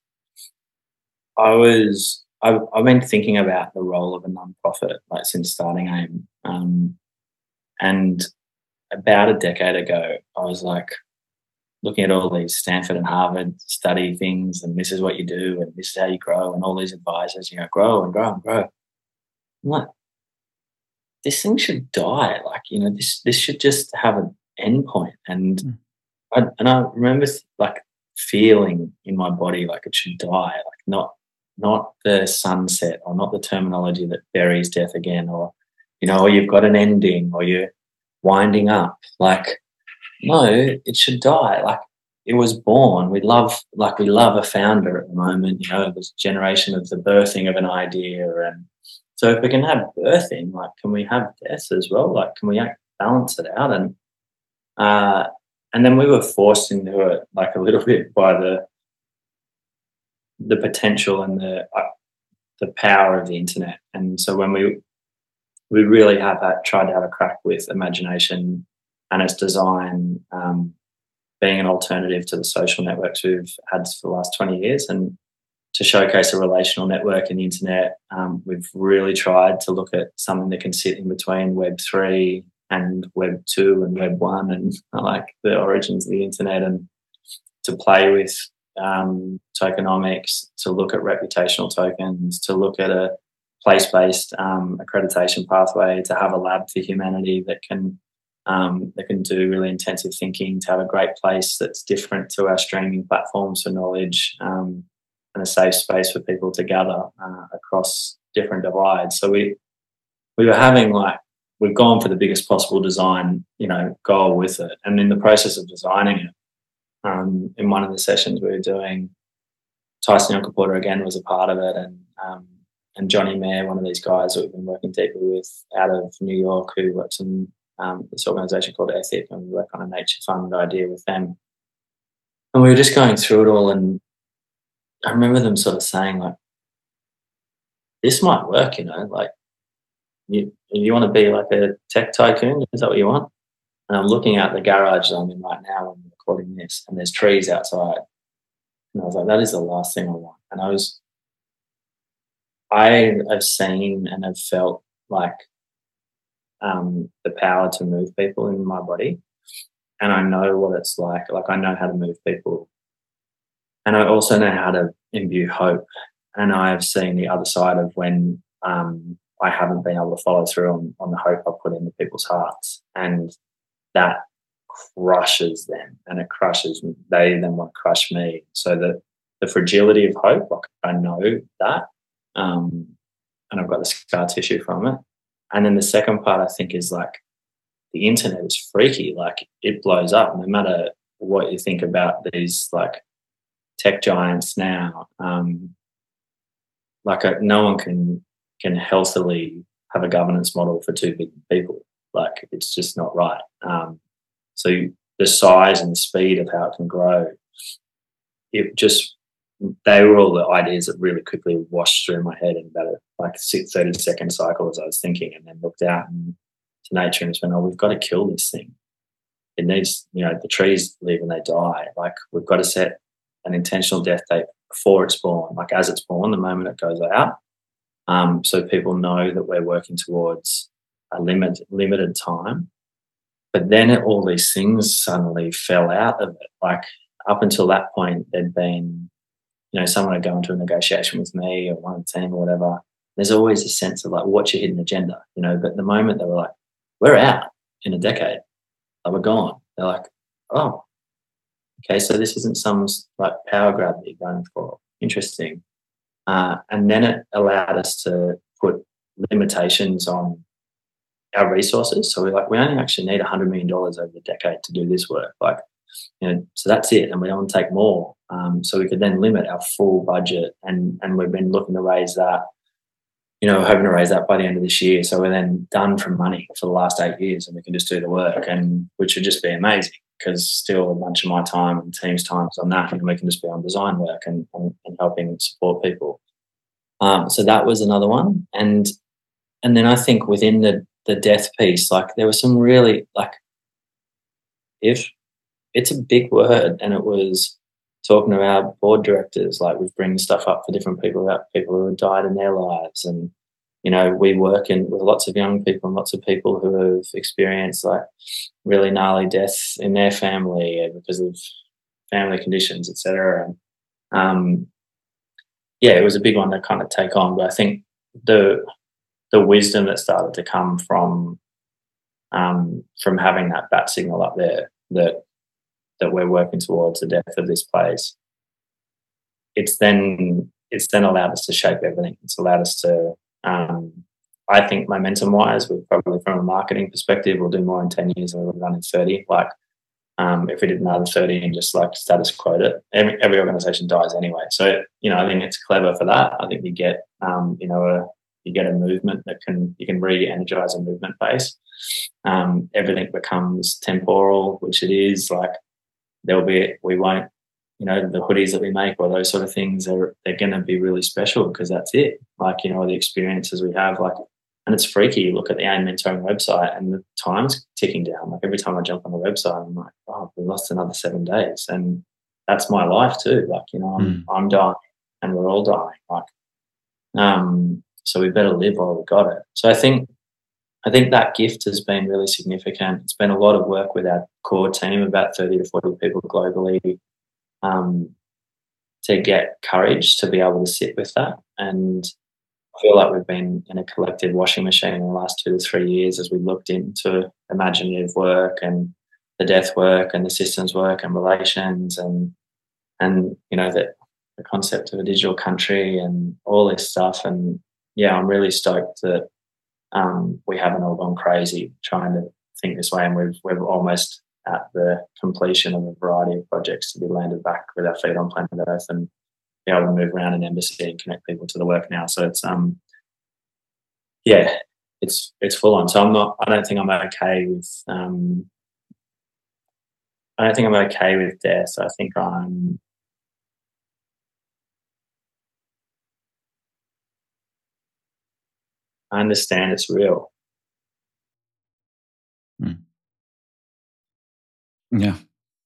S2: I was I've, I've been thinking about the role of a nonprofit like since starting AIM, um, and about a decade ago, I was like looking at all these Stanford and Harvard study things, and this is what you do, and this is how you grow, and all these advisors, you know, grow and grow and grow. I'm like, this thing should die. Like, you know, this this should just have an end point. And
S1: Mm.
S2: I, and I remember like feeling in my body like it should die, like not not the sunset, or not the terminology that buries death again, or you know, or you've got an ending, or you're winding up. Like, no, it should die. Like, it was born. We love, like, we love a founder at the moment. You know, this generation of the birthing of an idea, and so if we can have birthing, like, can we have death as well? Like, can we act- balance it out? And uh, and then we were forced into it, like a little bit, by the the potential and the uh, the power of the internet. And so when we we really have had, tried to have a crack with imagination and its design, um, being an alternative to the social networks we've had for the last twenty years, and to showcase a relational network in the internet. Um, we've really tried to look at something that can sit in between Web three and Web two and Web one, and like the origins of the internet, and to play with um, tokenomics, to look at reputational tokens, to look at a place-based um, accreditation pathway, to have a lab for humanity that can um, that can do really intensive thinking, to have a great place that's different to our streaming platforms for knowledge, um, and a safe space for people to gather uh, across different divides. So we we were having like we've gone for the biggest possible design, you know, goal with it, and in the process of designing it, um, in one of the sessions we were doing, Tyson Yunkaporta again was a part of it, and um, and Johnny Mayer, one of these guys that we've been working deeply with out of New York, who works in um, this organisation called Ethic, and we work on a nature fund idea with them. And we were just going through it all, and I remember them sort of saying like, "This might work, you know, like you you want to be like a tech tycoon? Is that what you want?" And I'm looking out the garage that I'm in right now when I'm recording this, and there's trees outside, and I was like, "That is the last thing I want." And I was I have seen and have felt like um, the power to move people in my body, and I know what it's like. Like, I know how to move people, and I also know how to imbue hope. And I have seen the other side of when um, I haven't been able to follow through on, on the hope I put into people's hearts, and that crushes them, and it crushes they then want to crush me. So the the fragility of hope, like I know that, um, and I've got the scar tissue from it. And then the second part, I think, is like the internet is freaky. Like it blows up, no matter what you think about these like tech giants now. Um, like a, no one can can healthily have a governance model for two big people. Like it's just not right. Um, so the size and the speed of how it can grow, it just they were all the ideas that really quickly washed through my head in about a like thirty second cycle as I was thinking, and then looked out and to nature and just went, oh, we've got to kill this thing. It needs, you know, the trees live and they die. Like we've got to set an intentional death date before it's born, like as it's born, the moment it goes out. Um, so people know that we're working towards a limit, limited time. But then it, all these things suddenly fell out of it. Like up until that point, there'd been, you know, someone would go into a negotiation with me or one of the team or whatever. There's always a sense of like, what's your hidden agenda, you know? But the moment they were like, we're out in a decade, like we're gone. They're like, oh, okay, so this isn't some like power grab that you're going for. Interesting. Uh, and then it allowed us to put limitations on our resources. So we're like, we only actually need one hundred million dollars over the decade to do this work. Like, you know, so that's it. And we don't want to take more. Um, so we could then limit our full budget. And, and we've been looking to raise that, you know, hoping to raise that by the end of this year. So we're then done from money for the last eight years and we can just do the work, and which would just be amazing because still a bunch of my time and team's time is on that, and we can just be on design work and, and, and helping support people. Um, so that was another one. And and then I think within the the death piece, like there was some really like if it's a big word, and it was talking to our board directors, like we've bringing stuff up for different people about people who have died in their lives. And, you know, we work in with lots of young people and lots of people who have experienced like really gnarly deaths in their family because of family conditions, et cetera. And um, yeah, it was a big one to kind of take on. But I think the the wisdom that started to come from um, from having that bat signal up there that that we're working towards the death of this place, it's then it's then allowed us to shape everything. It's allowed us to, um, I think, momentum-wise, we've probably from a marketing perspective, we'll do more in ten years than we've done in thirty. Like, um, if we did another thirty and just like status quote it, every, every organisation dies anyway. So, you know, I think it's clever for that. I think you get, um, you know, a, you get a movement that can you can re-energise a movement base. Um, everything becomes temporal, which it is. Like, there'll be, we won't, you know, the hoodies that we make or those sort of things are, they're going to be really special because that's it. Like, you know, the experiences we have, like, and it's freaky. You look at the A I M mentoring website and the time's ticking down. Like every time I jump on the website, I'm like, oh, we lost another seven days. And that's my life too. Like, you know, I'm, mm. I'm dying and we're all dying. Like, um, so we better live while we got it. So I think, I think that gift has been really significant. It's been a lot of work with our core team, about thirty to forty people globally, um, to get courage to be able to sit with that. And I feel like we've been in a collective washing machine in the last two to three years as we looked into imaginative work and the death work and the systems work and relations and, and you know, the, the concept of a digital country and all this stuff. And, yeah, I'm really stoked that Um, we haven't all gone crazy trying to think this way, and we've we're almost at the completion of a variety of projects to be landed back with our feet on planet Earth and be able to move around an embassy and connect people to the work now. So it's um yeah, it's it's full on. So I'm not. I don't think I'm okay with. Um, I don't think I'm okay with death. I think I'm. I understand it's real.
S1: Mm. Yeah.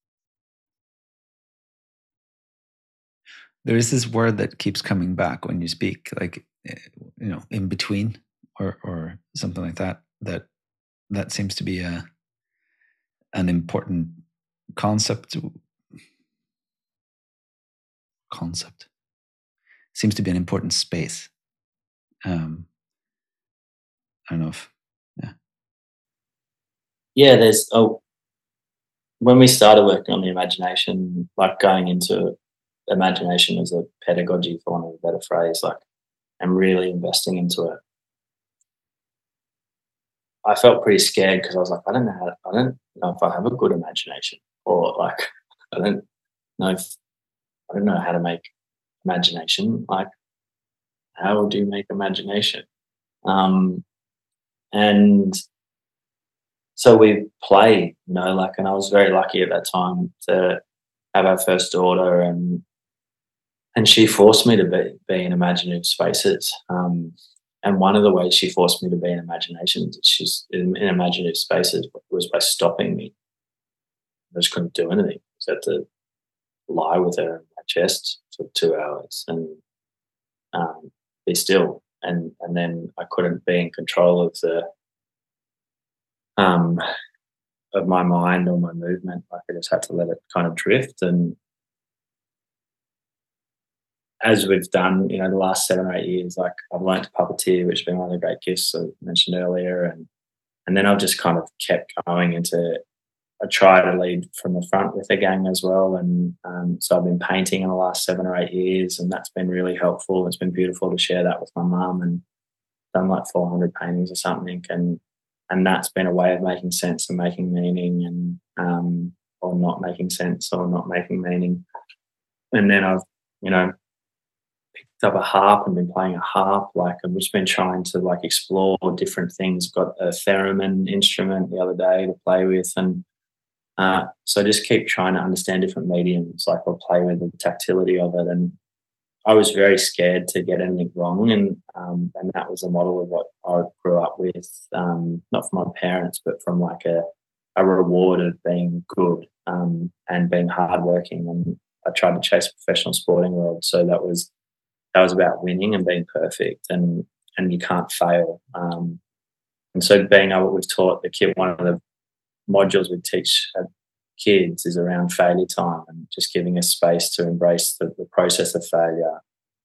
S1: There is this word that keeps coming back when you speak, like, you know, in between or or something like that. That that seems to be a an important concept. Concept seems to be an important space. Um, I don't know if, yeah.
S2: Yeah, there's oh, when we started working on the imagination, like going into imagination as a pedagogy, for want of a better phrase, like, and really investing into it, I felt pretty scared because I was like, I don't know how, I don't know if I have a good imagination, or like, I don't know if, I don't know how to make imagination. Like, how do you make imagination? Um, and so we played, you know, like, and I was very lucky at that time to have our first daughter, and and she forced me to be, be in imaginative spaces. Um, and one of the ways she forced me to be in imagination, she's in, in imaginative spaces, was by stopping me. I just couldn't do anything. I had to lie with her in my chest for two hours and um, be still. And and then I couldn't be in control of the um, of my mind or my movement. Like, I just had to let it kind of drift. And as we've done, you know, the last seven or eight years, like, I've learned to puppeteer, which has been one of the great gifts I mentioned earlier. And and then I've just kind of kept going into, I try to lead from the front with the gang as well. And um, so I've been painting in the last seven or eight years, and that's been really helpful. It's been beautiful to share that with my mum, and done like four hundred paintings or something. And and that's been a way of making sense and making meaning, and um, or not making sense or not making meaning. And then I've, you know, picked up a harp and been playing a harp. Like, I've just been trying to like explore different things. Got a theremin instrument the other day to play with, and uh, so just keep trying to understand different mediums. Like, I'll play with the tactility of it. And I was very scared to get anything wrong, and um, and that was a model of what I grew up with, um, not from my parents, but from like a a reward of being good um, and being hardworking. And I tried to chase a professional sporting world, so that was that was about winning and being perfect, and and you can't fail. Um, and so being able, we've taught the kid, one of the modules we teach at kids is around failure time, and just giving us space to embrace the, the process of failure,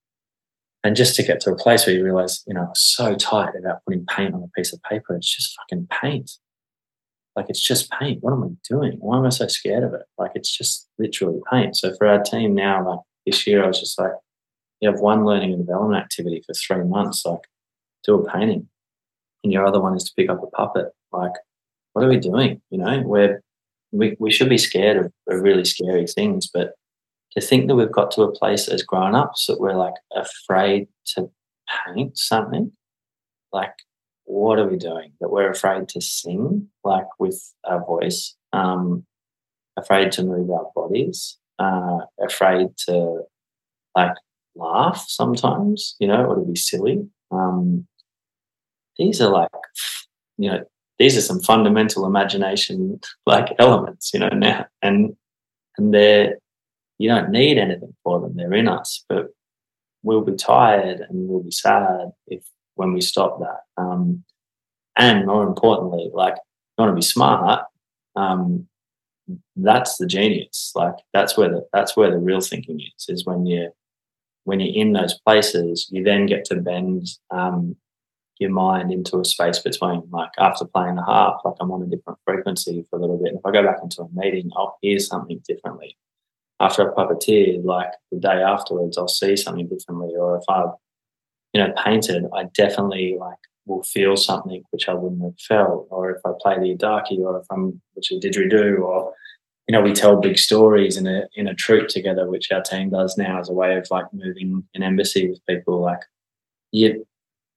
S2: and just to get to a place where you realize, you know, I'm so tight about putting paint on a piece of paper. It's just fucking paint. Like, it's just paint. What am I doing? Why am I so scared of it? Like, it's just literally paint. So for our team now, like this year, I was just like, you have one learning and development activity for three months, like do a painting, and your other one is to pick up a puppet. Like, what are we doing? You know, we're we, we should be scared of, of really scary things, but to think that we've got to a place as grown-ups that we're like afraid to paint something, like, what are we doing? That we're afraid to sing, like, with our voice, um, afraid to move our bodies, uh, afraid to like laugh sometimes, you know, or to be silly. Um, these are like, you know, these are some fundamental imagination like elements, you know, now, and and they're, you don't need anything for them. They're in us, but we'll be tired and we'll be sad if when we stop that. Um, and more importantly, like, you want to be smart. Um, that's the genius. Like, that's where the that's where the real thinking is. Is when you when you're in those places, you then get to bend um, your mind into a space between. Like, after playing the harp, like, I'm on a different frequency for a little bit. And if I go back into a meeting, I'll hear something differently. After I puppeteered, like the day afterwards, I'll see something differently. Or if I've, you know, painted, I definitely like will feel something which I wouldn't have felt. Or if I play the Adaki, or if I'm, which a didgeridoo, or, you know, we tell big stories in a in a troupe together, which our team does now as a way of like moving an embassy with people. Like, you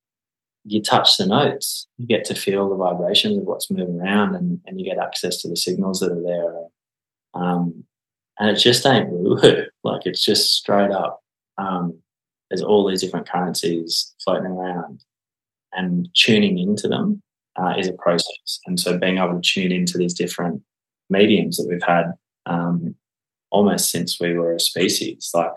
S2: you touch the notes, you get to feel the vibrations of what's moving around, and, and you get access to the signals that are there. Um, and it just ain't woo-woo. Like, it's just straight up. Um, there's all these different currencies floating around, and tuning into them uh, is a process. And so being able to tune into these different mediums that we've had um, almost since we were a species, like,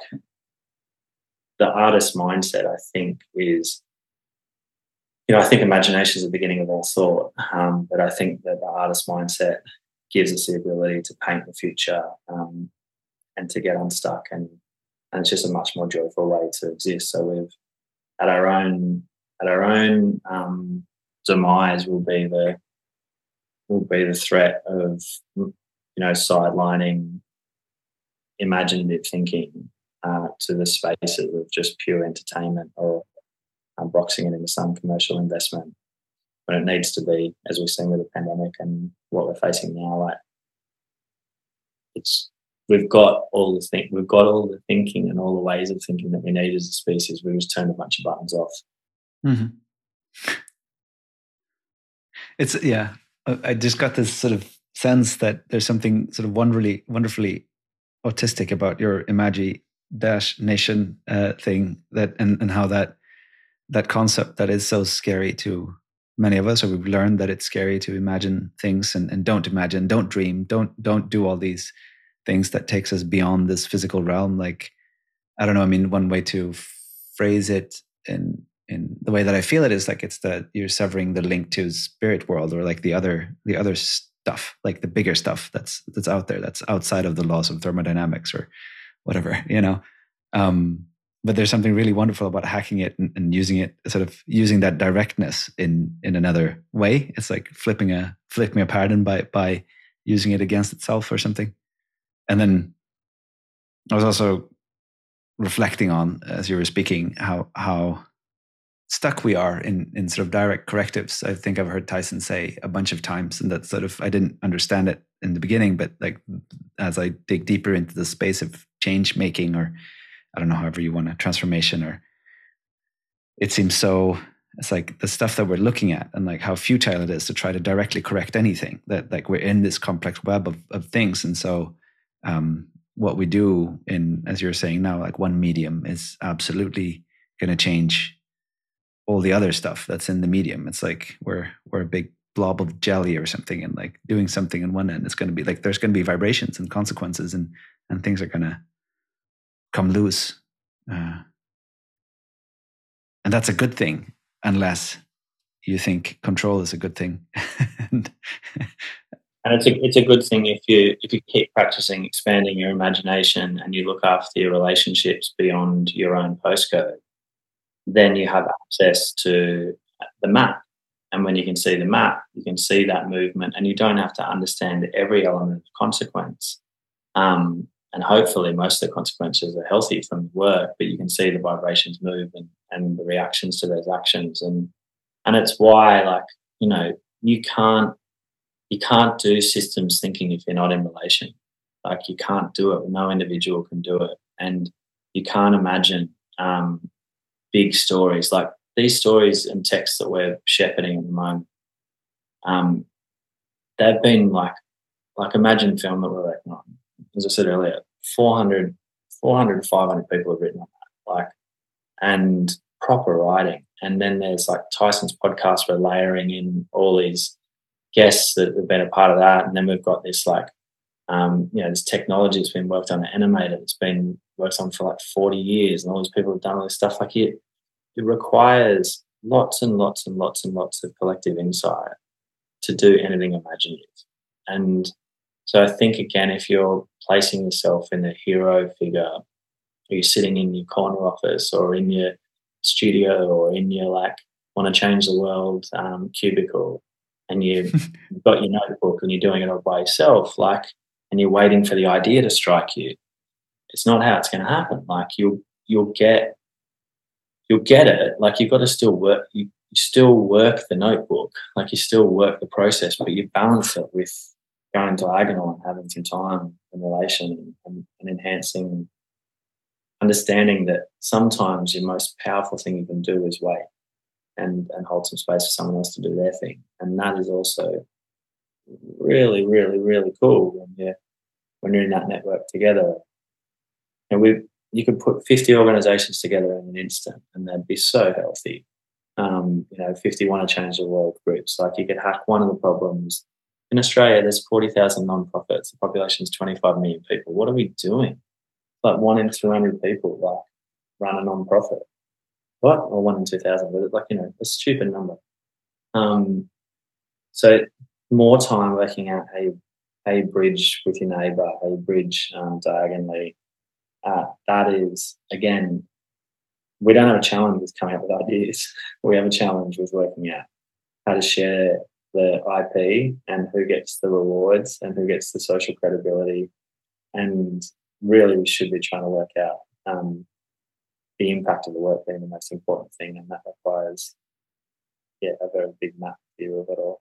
S2: the artist mindset, I think, is, you know, I think imagination is the beginning of all thought, um, but I think that the artist mindset gives us the ability to paint the future um, and to get unstuck, and, and it's just a much more joyful way to exist. So we've at our own at our own um, demise will be the will be the threat of you know, sidelining imaginative thinking uh, to the spaces of just pure entertainment or um, boxing it into some commercial investment when it needs to be, as we've seen with the pandemic and what we're facing now. Like it's we've got all the think we've got all the thinking and all the ways of thinking that we need as a species. We just turned a bunch of buttons off.
S1: Mm-hmm. It's yeah. I just got this sort of sense that there's something sort of wonderfully, wonderfully autistic about your Imagi Dash Nation uh, thing that and, and how that that concept that is so scary to many of us, or we've learned that it's scary to imagine things and, and don't imagine, don't dream, don't don't do all these things that takes us beyond this physical realm. Like, I don't know, I mean, one way to phrase it in in the way that I feel it is like it's that you're severing the link to spirit world, or like the other the other stuff, like the bigger stuff that's that's out there, that's outside of the laws of thermodynamics or whatever, you know. Um, but there's something really wonderful about hacking it and, and using it, sort of using that directness in in another way. It's like flipping a flipping a paradigm by by using it against itself or something. And then I was also reflecting on, as you were speaking, how how stuck we are in in sort of direct correctives. I think I've heard Tyson say a bunch of times, and that sort of, I didn't understand it in the beginning, but like as I dig deeper into the space of change making, or I don't know, however you want to, transformation, or it seems so, it's like the stuff that we're looking at and like how futile it is to try to directly correct anything, that like we're in this complex web of, of things. And so um, what we do in, as you're saying now, like one medium is absolutely going to change all the other stuff that's in the medium. It's like we're we're a big blob of jelly or something, and like doing something in one end, it's going to be like there's going to be vibrations and consequences, and and things are going to come loose, uh, and that's a good thing, unless you think control is a good thing. and,
S2: and it's a it's a good thing if you if you keep practicing expanding your imagination and you look after your relationships beyond your own postcode. Then you have access to the map. And when you can see the map, you can see that movement, and you don't have to understand every element of consequence. Um, and hopefully most of the consequences are healthy from the work, but you can see the vibrations move and, and the reactions to those actions. And and it's why, like, you know, you can't you can't do systems thinking if you're not in relation. Like, you can't do it. No individual can do it. And you can't imagine um big stories like these stories and texts that we're shepherding at the moment. Um, they've been like, like imagine film that we're working on. As I said earlier, four hundred, four hundred to five hundred people have written on that, like, and proper writing. And then there's like Tyson's podcast, we're layering in all these guests that have been a part of that. And then we've got this like, um, you know, this technology that's been worked on, animated, it's been worked on for like forty years, and all these people have done all this stuff. Like it, it requires lots and lots and lots and lots of collective insight to do anything imaginative. And so I think, again, if you're placing yourself in a hero figure, or you're sitting in your corner office or in your studio or in your like want to change the world um, cubicle, and you've got your notebook and you're doing it all by yourself, like, and you're waiting for the idea to strike you, it's not how it's going to happen. Like you'll you'll get you'll get it. Like you've got to still work. You, you still work the notebook. Like you still work the process, but you balance it with going diagonal and having some time in relation and, and enhancing, understanding that sometimes your most powerful thing you can do is wait and and hold some space for someone else to do their thing. And that is also really, really, really cool when you're when you're in that network together. And we you could put fifty organizations together in an instant and they'd be so healthy. Um, you know, fifty want to change the world groups. Like you could hack one of the problems. In Australia, there's forty thousand non-profits. The population is twenty-five million people. What are we doing? Like one in three hundred people like run a non-profit. What? Or one in two thousand, but it's like, you know, a stupid number. Um, so more time working out how you, how you bridge with your neighbour, how you bridge um, diagonally. Uh, that is, again, we don't have a challenge with coming up with ideas. We have a challenge with working out how to share the I P and who gets the rewards and who gets the social credibility. And really, we should be trying to work out um, the impact of the work being the most important thing, and that requires, yeah, a very big map view of it all.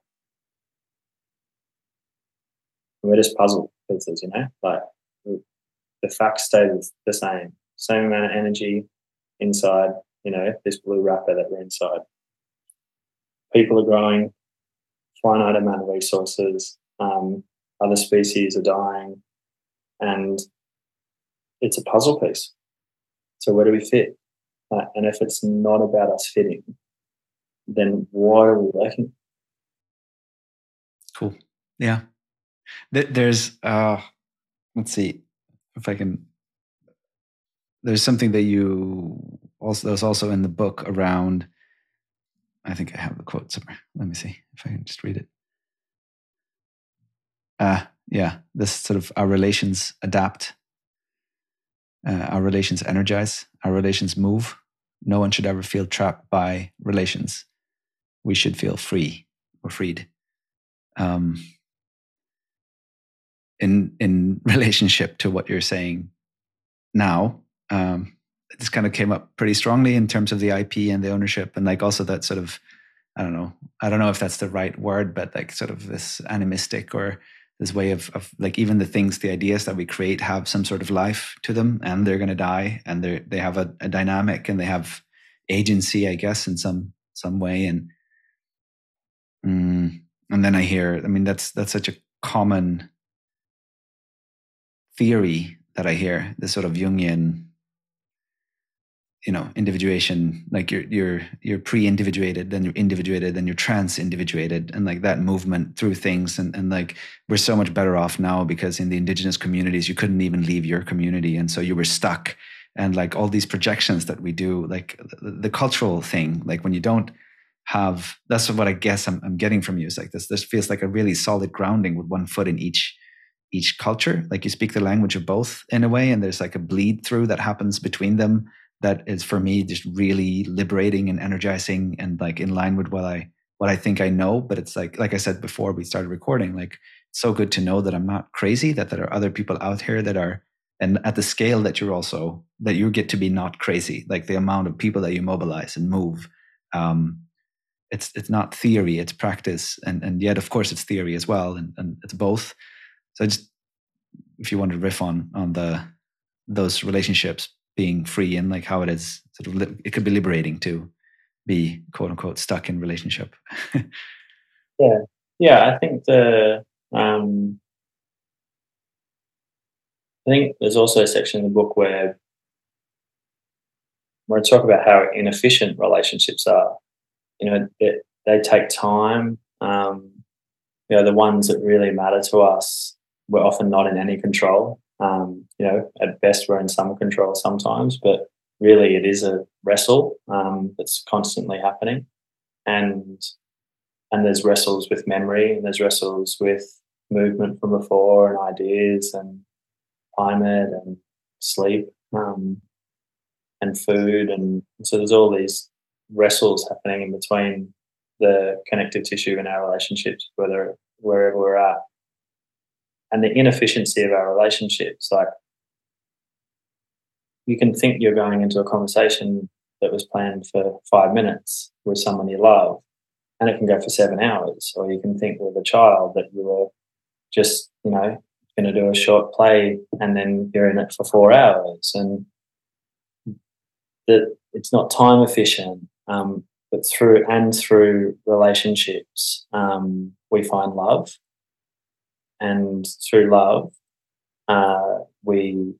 S2: And we're just puzzle pieces, you know, like the facts stay the same, same amount of energy inside, you know, this blue wrapper that we're inside. People are growing, finite amount of resources, um, other species are dying, and it's a puzzle piece. So where do we fit? Uh, and if it's not about us fitting, then what are we lacking?
S1: Cool. Yeah. There's, uh, let's see if I can, there's something that you also, there's also in the book around, I think I have the quote somewhere. Let me see if I can just read it. Uh, yeah, this sort of our relations adapt, uh, our relations energize, our relations move. No one should ever feel trapped by relations. We should feel free or freed. Um, in in relationship to what you're saying now, um, this kind of came up pretty strongly in terms of the I P and the ownership, and like also that sort of, I don't know, I don't know if that's the right word, but like sort of this animistic or this way of, of like even the things, the ideas that we create have some sort of life to them, and they're going to die, and they they have a, a dynamic, and they have agency, I guess, in some some way, and mm, and then I hear, I mean, that's that's such a common theory that I hear, this sort of Jungian, you know, individuation, like you're you're you're pre-individuated, then you're individuated, then you're trans-individuated, and like that movement through things, and and like we're so much better off now because in the indigenous communities you couldn't even leave your community, and so you were stuck, and like all these projections that we do, like the, the cultural thing, like when you don't have, that's what I guess I'm, I'm getting from you, is like this this feels like a really solid grounding with one foot in each each culture, like you speak the language of both in a way, and there's like a bleed through that happens between them that is for me just really liberating and energizing and like in line with what I what I think I know. But it's like like I said before we started recording, like it's so good to know that I'm not crazy, that there are other people out here that are, and at the scale that you're also, that you get to be not crazy, like the amount of people that you mobilize and move. Um, it's it's not theory, it's practice, and and yet of course it's theory as well, and, and it's both. So just if you want to riff on on the those relationships being free and like how it is sort of li- it could be liberating to be quote unquote stuck in relationship.
S2: yeah, yeah. I think the um, I think there's also a section in the book where where I talk about how inefficient relationships are. You know, they, they take time. Um, you know, the ones that really matter to us, we're often not in any control. Um, you know, at best we're in some control sometimes, but really it is a wrestle um, that's constantly happening. And and there's wrestles with memory, and there's wrestles with movement from before, and ideas, and climate, and sleep, um, and food, and so there's all these wrestles happening in between the connective tissue in our relationships, whether wherever we're at. And the inefficiency of our relationships, like you can think you're going into a conversation that was planned for five minutes with someone you love, and it can go for seven hours. Or you can think with a child that you were just, you know, going to do a short play and then you're in it for four hours. And that it's not time efficient, um, but through and through relationships, um, we find love. And through love, uh, we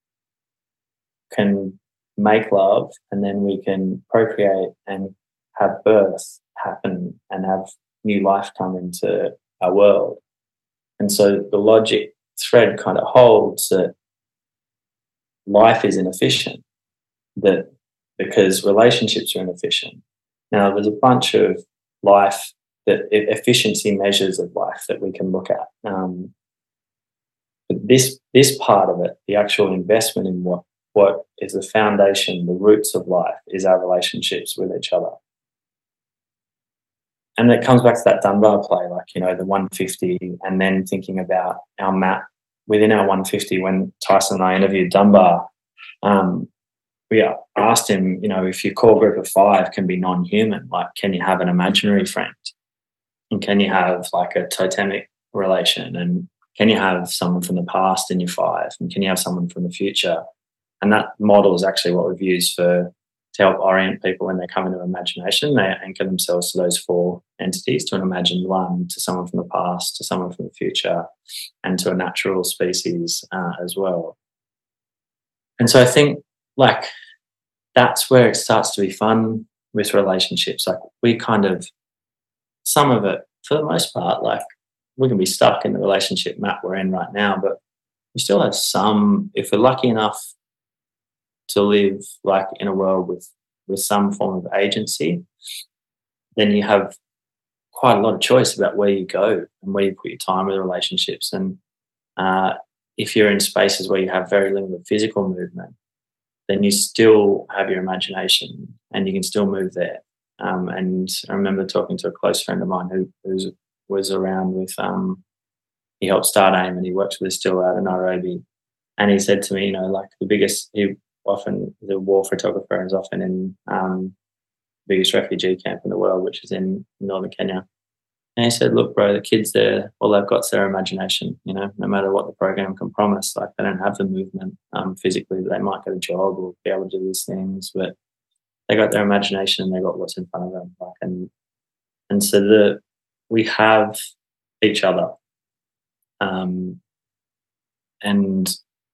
S2: can make love, and then we can procreate and have birth happen and have new life come into our world. And so the logic thread kind of holds that life is inefficient, that because relationships are inefficient. Now, there's a bunch of life that efficiency measures of life that we can look at. Um, but this this part of it, the actual investment in what what is the foundation, the roots of life, is our relationships with each other. and it comes back to that Dunbar play, like, you know, the one fifty, and then thinking about our mat within our one fifty. When Tyson and I interviewed Dunbar, um, we asked him, you know, if your core group of five can be non-human, like, can you have an imaginary friend? And can you have like a totemic relation? And can you have someone from the past in your five? And can you have someone from the future? And that model is actually what we've used for to help orient people when they come into imagination. They anchor themselves to those four entities, to an imagined one, to someone from the past, to someone from the future, and to a natural species uh, as well. And so I think, like, that's where it starts to be fun with relationships. Like, we kind of, some of it, for the most part, like, we can be stuck in the relationship map we're in right now, but we still have some, if we're lucky enough to live like in a world with with some form of agency, then you have quite a lot of choice about where you go and where you put your time with the relationships. And uh, if you're in spaces where you have very limited physical movement, then you still have your imagination and you can still move there. Um, and I remember talking to a close friend of mine who who's, was around with, um, he helped start AIM and he works with us still out in Nairobi. And he said to me, you know, like, the biggest, he often, the war photographer, and is often in um, the biggest refugee camp in the world, which is in northern Kenya. And he said, look, bro, the kids there, all they've got is their imagination. You know, no matter what the program can promise, like, they don't have the movement um, physically. They might get a job or be able to do these things, but they got their imagination and they got what's in front of them. Like, and and so the we have each other, um, and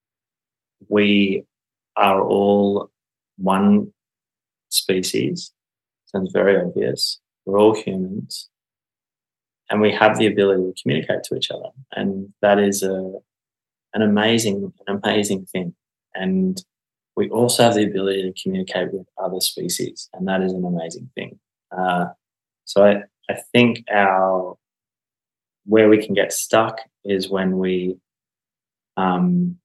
S2: we are all one species. Sounds very obvious. We're all humans, and we have the ability to communicate to each other, and that is a an amazing, an amazing thing. And we also have the ability to communicate with other species, and that is an amazing thing. Uh, so I, I think our where we can get stuck is when we um,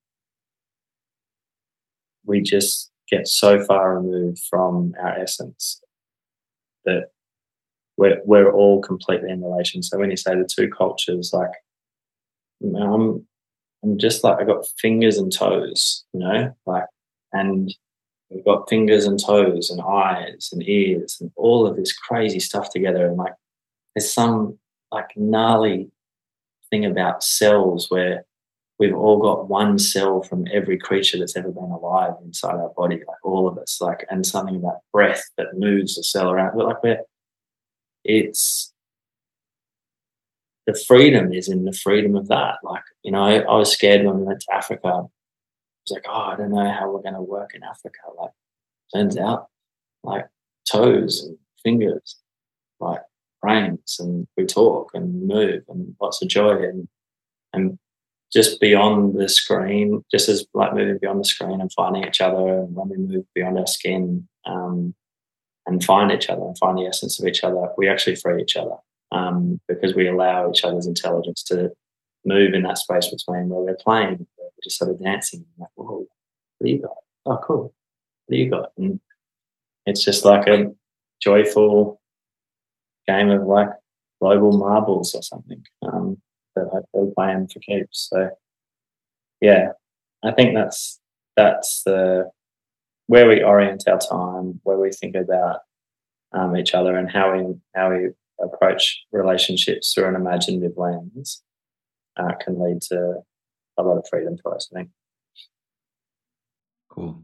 S2: we just get so far removed from our essence that we're we're all completely in relation. So when you say the two cultures, like, I'm I'm just like, I got fingers and toes, you know, like, and we've got fingers and toes and eyes and ears and all of this crazy stuff together. And like, there's some like gnarly thing about cells where we've all got one cell from every creature that's ever been alive inside our body, like all of us, like, and something about breath that moves the cell around. But like, we're, it's, the freedom is in the freedom of that. Like, you know, I, I was scared when we went to Africa. I was like, oh, I don't know how we're going to work in Africa. Like, turns out, like, toes and fingers, like, brains, and we talk and move and lots of joy, and and just beyond the screen, just as like moving beyond the screen and finding each other, and when we move beyond our skin um, and find each other and find the essence of each other, we actually free each other um, because we allow each other's intelligence to move in that space between where we're playing, we're just sort of dancing. Like, whoa, what do you got? Oh, cool. What do you got? And it's just like a joyful game of like global marbles or something um, that I feel playing for keeps. So yeah, I think that's that's the where we orient our time, where we think about um, each other, and how we how we approach relationships through an imaginative lens uh, can lead to a lot of freedom for us, I think.
S1: Cool.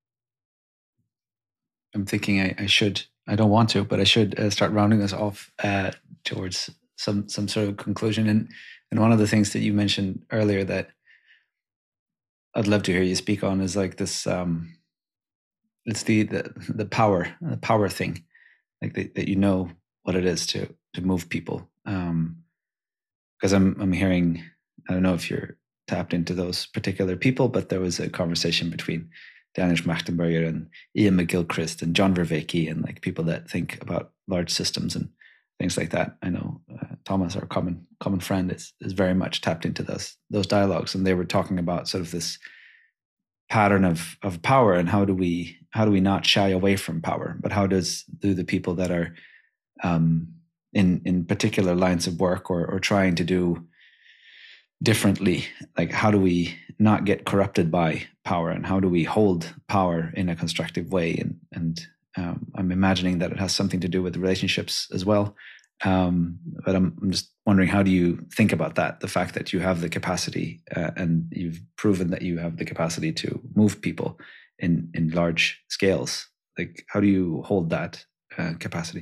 S1: I'm thinking I, I should, I don't want to, but I should uh, start rounding us off uh, towards some some sort of conclusion. And and one of the things that you mentioned earlier that I'd love to hear you speak on is like this. Um, it's the the the power, the power thing, like that, that you know what it is to to move people. Um, because I'm I'm hearing, I don't know if you're tapped into those particular people, but there was a conversation between Danish Machtenberger and Ian McGilchrist and John Vervaeke, and like people that think about large systems and things like that. I know uh, Thomas, our common common friend, is is very much tapped into those those dialogues, and they were talking about sort of this pattern of of power, and how do we how do we not shy away from power, but how does do the people that are um, in in particular lines of work, or or trying to do differently? Like, how do we not get corrupted by power, and how do we hold power in a constructive way? And and um, I'm imagining that it has something to do with relationships as well. Um, but I'm, I'm just wondering, how do you think about that? The fact that you have the capacity, uh, and you've proven that you have the capacity to move people in in large scales. Like, how do you hold that uh, capacity?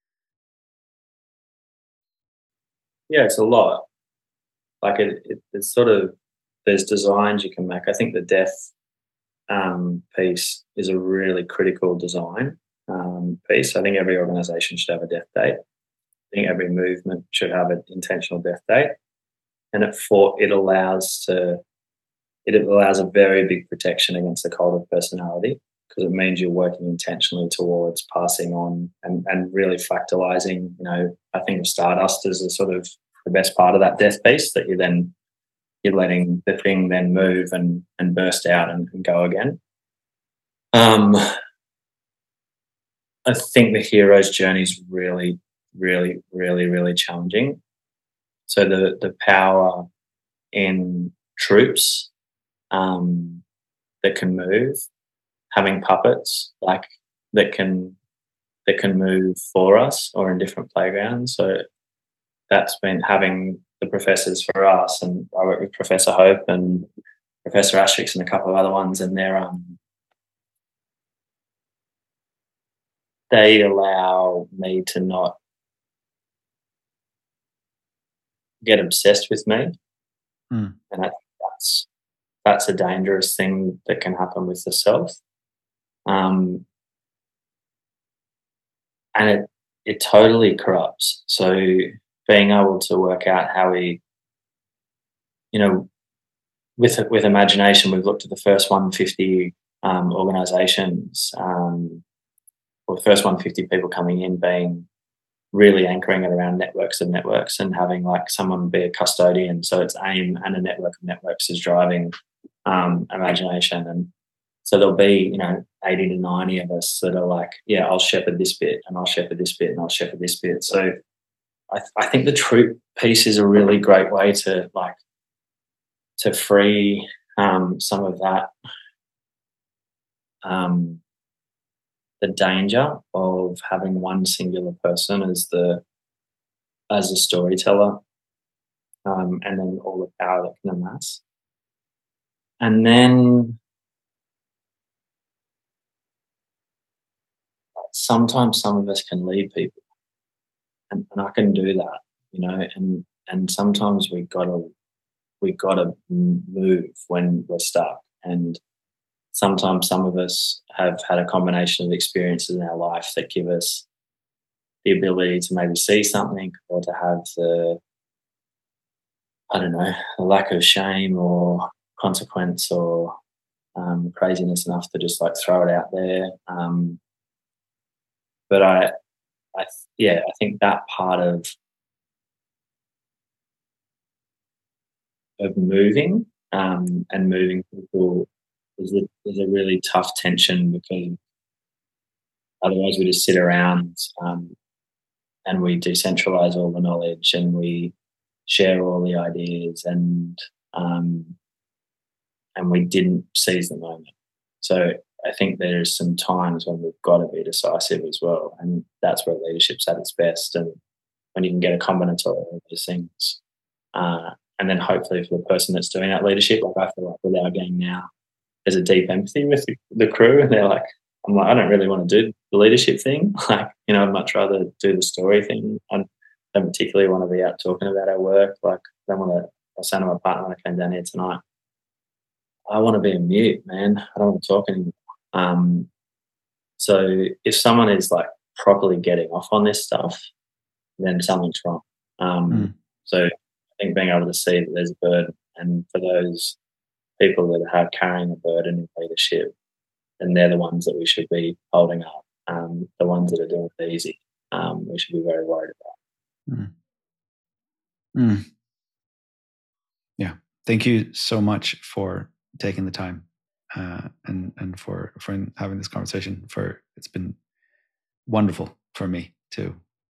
S2: Yeah, it's a lot. Like it, it, it's sort of there's designs you can make. I think the death um, piece is a really critical design um, piece. I think every organisation should have a death date. I think every movement should have an intentional death date, and it for it allows to it allows a very big protection against the cult of personality, because it means you're working intentionally towards passing on and, and really fractalizing. You know, I think of Stardust as a sort of the best part of that death piece, that you then you're letting the thing then move and and burst out and, and go again. Um, I think the hero's journey is really, really, really, really challenging. So the the power in troops um, that can move, having puppets like that can that can move for us or in different playgrounds. So that's been having the professors for us, and I work with Professor Hope and Professor Asterix and a couple of other ones, and they're um, they allow me to not get obsessed with me,
S1: Mm.
S2: and I think that's that's a dangerous thing that can happen with the self. Um, and it it totally corrupts. So being able to work out how we, you know, with with imagination, we've looked at the first one hundred fifty um, organisations, um, or the first one hundred fifty people coming in, being really anchoring it around networks of networks, and having like someone be a custodian. So it's AIM and a network of networks is driving um, imagination. And so there'll be, you know, eighty to ninety of us that are like, yeah, I'll shepherd this bit and I'll shepherd this bit and I'll shepherd this bit. So I, th- I think the troop piece is a really great way to like to free um, some of that, um, the danger of having one singular person as the as a storyteller, um, and then all the power that can amass. And then sometimes some of us can lead people, and, and I can do that, you know. And and sometimes we gotta we gotta move when we're stuck. And sometimes some of us have had a combination of experiences in our life that give us the ability to maybe see something, or to have the, I don't know, a lack of shame or consequence or um, craziness enough to just like throw it out there. Um, but I, I, yeah, I think that part of of moving um, and moving people is a, is a really tough tension, because otherwise we just sit around um, and we decentralize all the knowledge and we share all the ideas, and um, and we didn't seize the moment. So I think there's some times when we've got to be decisive as well, and that's where leadership's at its best. And when you can get a combinatory of those things, uh, and then hopefully for the person that's doing that leadership, like I feel like with our gang now, there's a deep empathy with the, the crew, and they're like, I'm like, I don't really want to do the leadership thing. Like, you know, I'd much rather do the story thing. I don't particularly want to be out talking about our work. Like, I don't want to. I was saying to my partner when I came down here tonight, I want to be a mute, man. I don't want to talk anymore. Um, so if someone is like properly getting off on this stuff, then something's wrong. Um,
S1: Mm.
S2: so I think being able to see that there's a burden, and for those people that are carrying a burden in leadership, and they're the ones that we should be holding up. Um, the ones that are doing it easy, um, we should be very worried about.
S1: Mm. Mm. Yeah. Thank you so much for taking the time, uh, and and for for having this conversation. For it's been wonderful for me to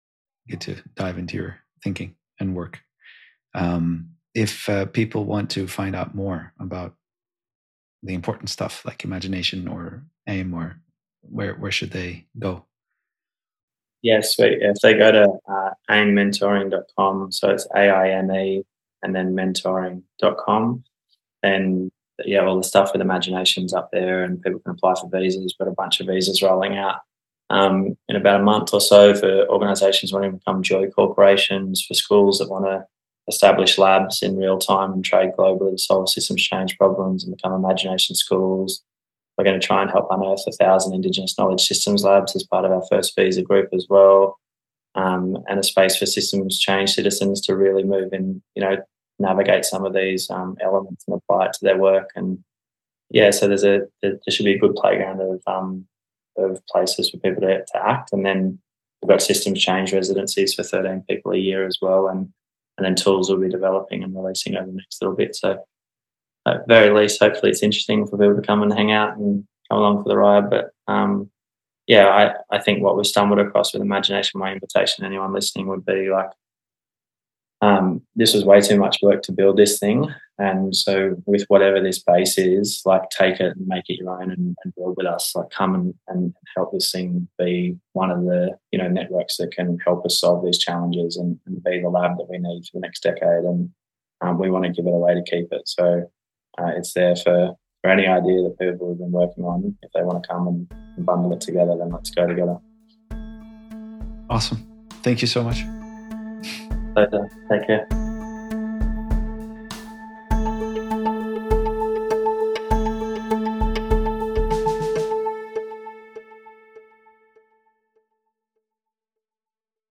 S1: get to dive into your thinking and work. Um, if uh, people want to find out more about the important stuff like imagination or AIM, or where where should they go?
S2: Yeah, sweet. If they go to uh, aim mentoring dot com, so it's A I M E and then mentoring dot com, and yeah, all the stuff with imagination's up there, and people can apply for visas. Got a bunch of visas rolling out um, in about a month or so for organisations wanting to become joy corporations, for schools that want to establish labs in real time and trade globally to solve systems change problems and become imagination schools. We're going to try and help unearth a thousand Indigenous knowledge systems labs as part of our first visa group as well, um, and a space for systems change citizens to really move in, you know, navigate some of these um, elements and apply it to their work. And yeah, so there's a there should be a good playground of um, of places for people to, to act. And then we've got systems change residencies for thirteen people a year as well, and and then tools we'll be developing and releasing over the next little bit. So at very least, hopefully it's interesting for people to come and hang out and come along for the ride. But um, yeah, I, I think what we've stumbled across with Imagination, my invitation to anyone listening would be like, um, this was way too much work to build this thing. And so with whatever this base is, like take it and make it your own and, and build with us. Like come and, and help this thing be one of the, you know, networks that can help us solve these challenges and, and be the lab that we need for the next decade. And um, we want to give it away to keep it. So uh, it's there for, for any idea that people have been working on. If they want to come and, and bundle it together, then let's go together.
S1: Awesome. Thank you so much.
S2: Pleasure. Take care.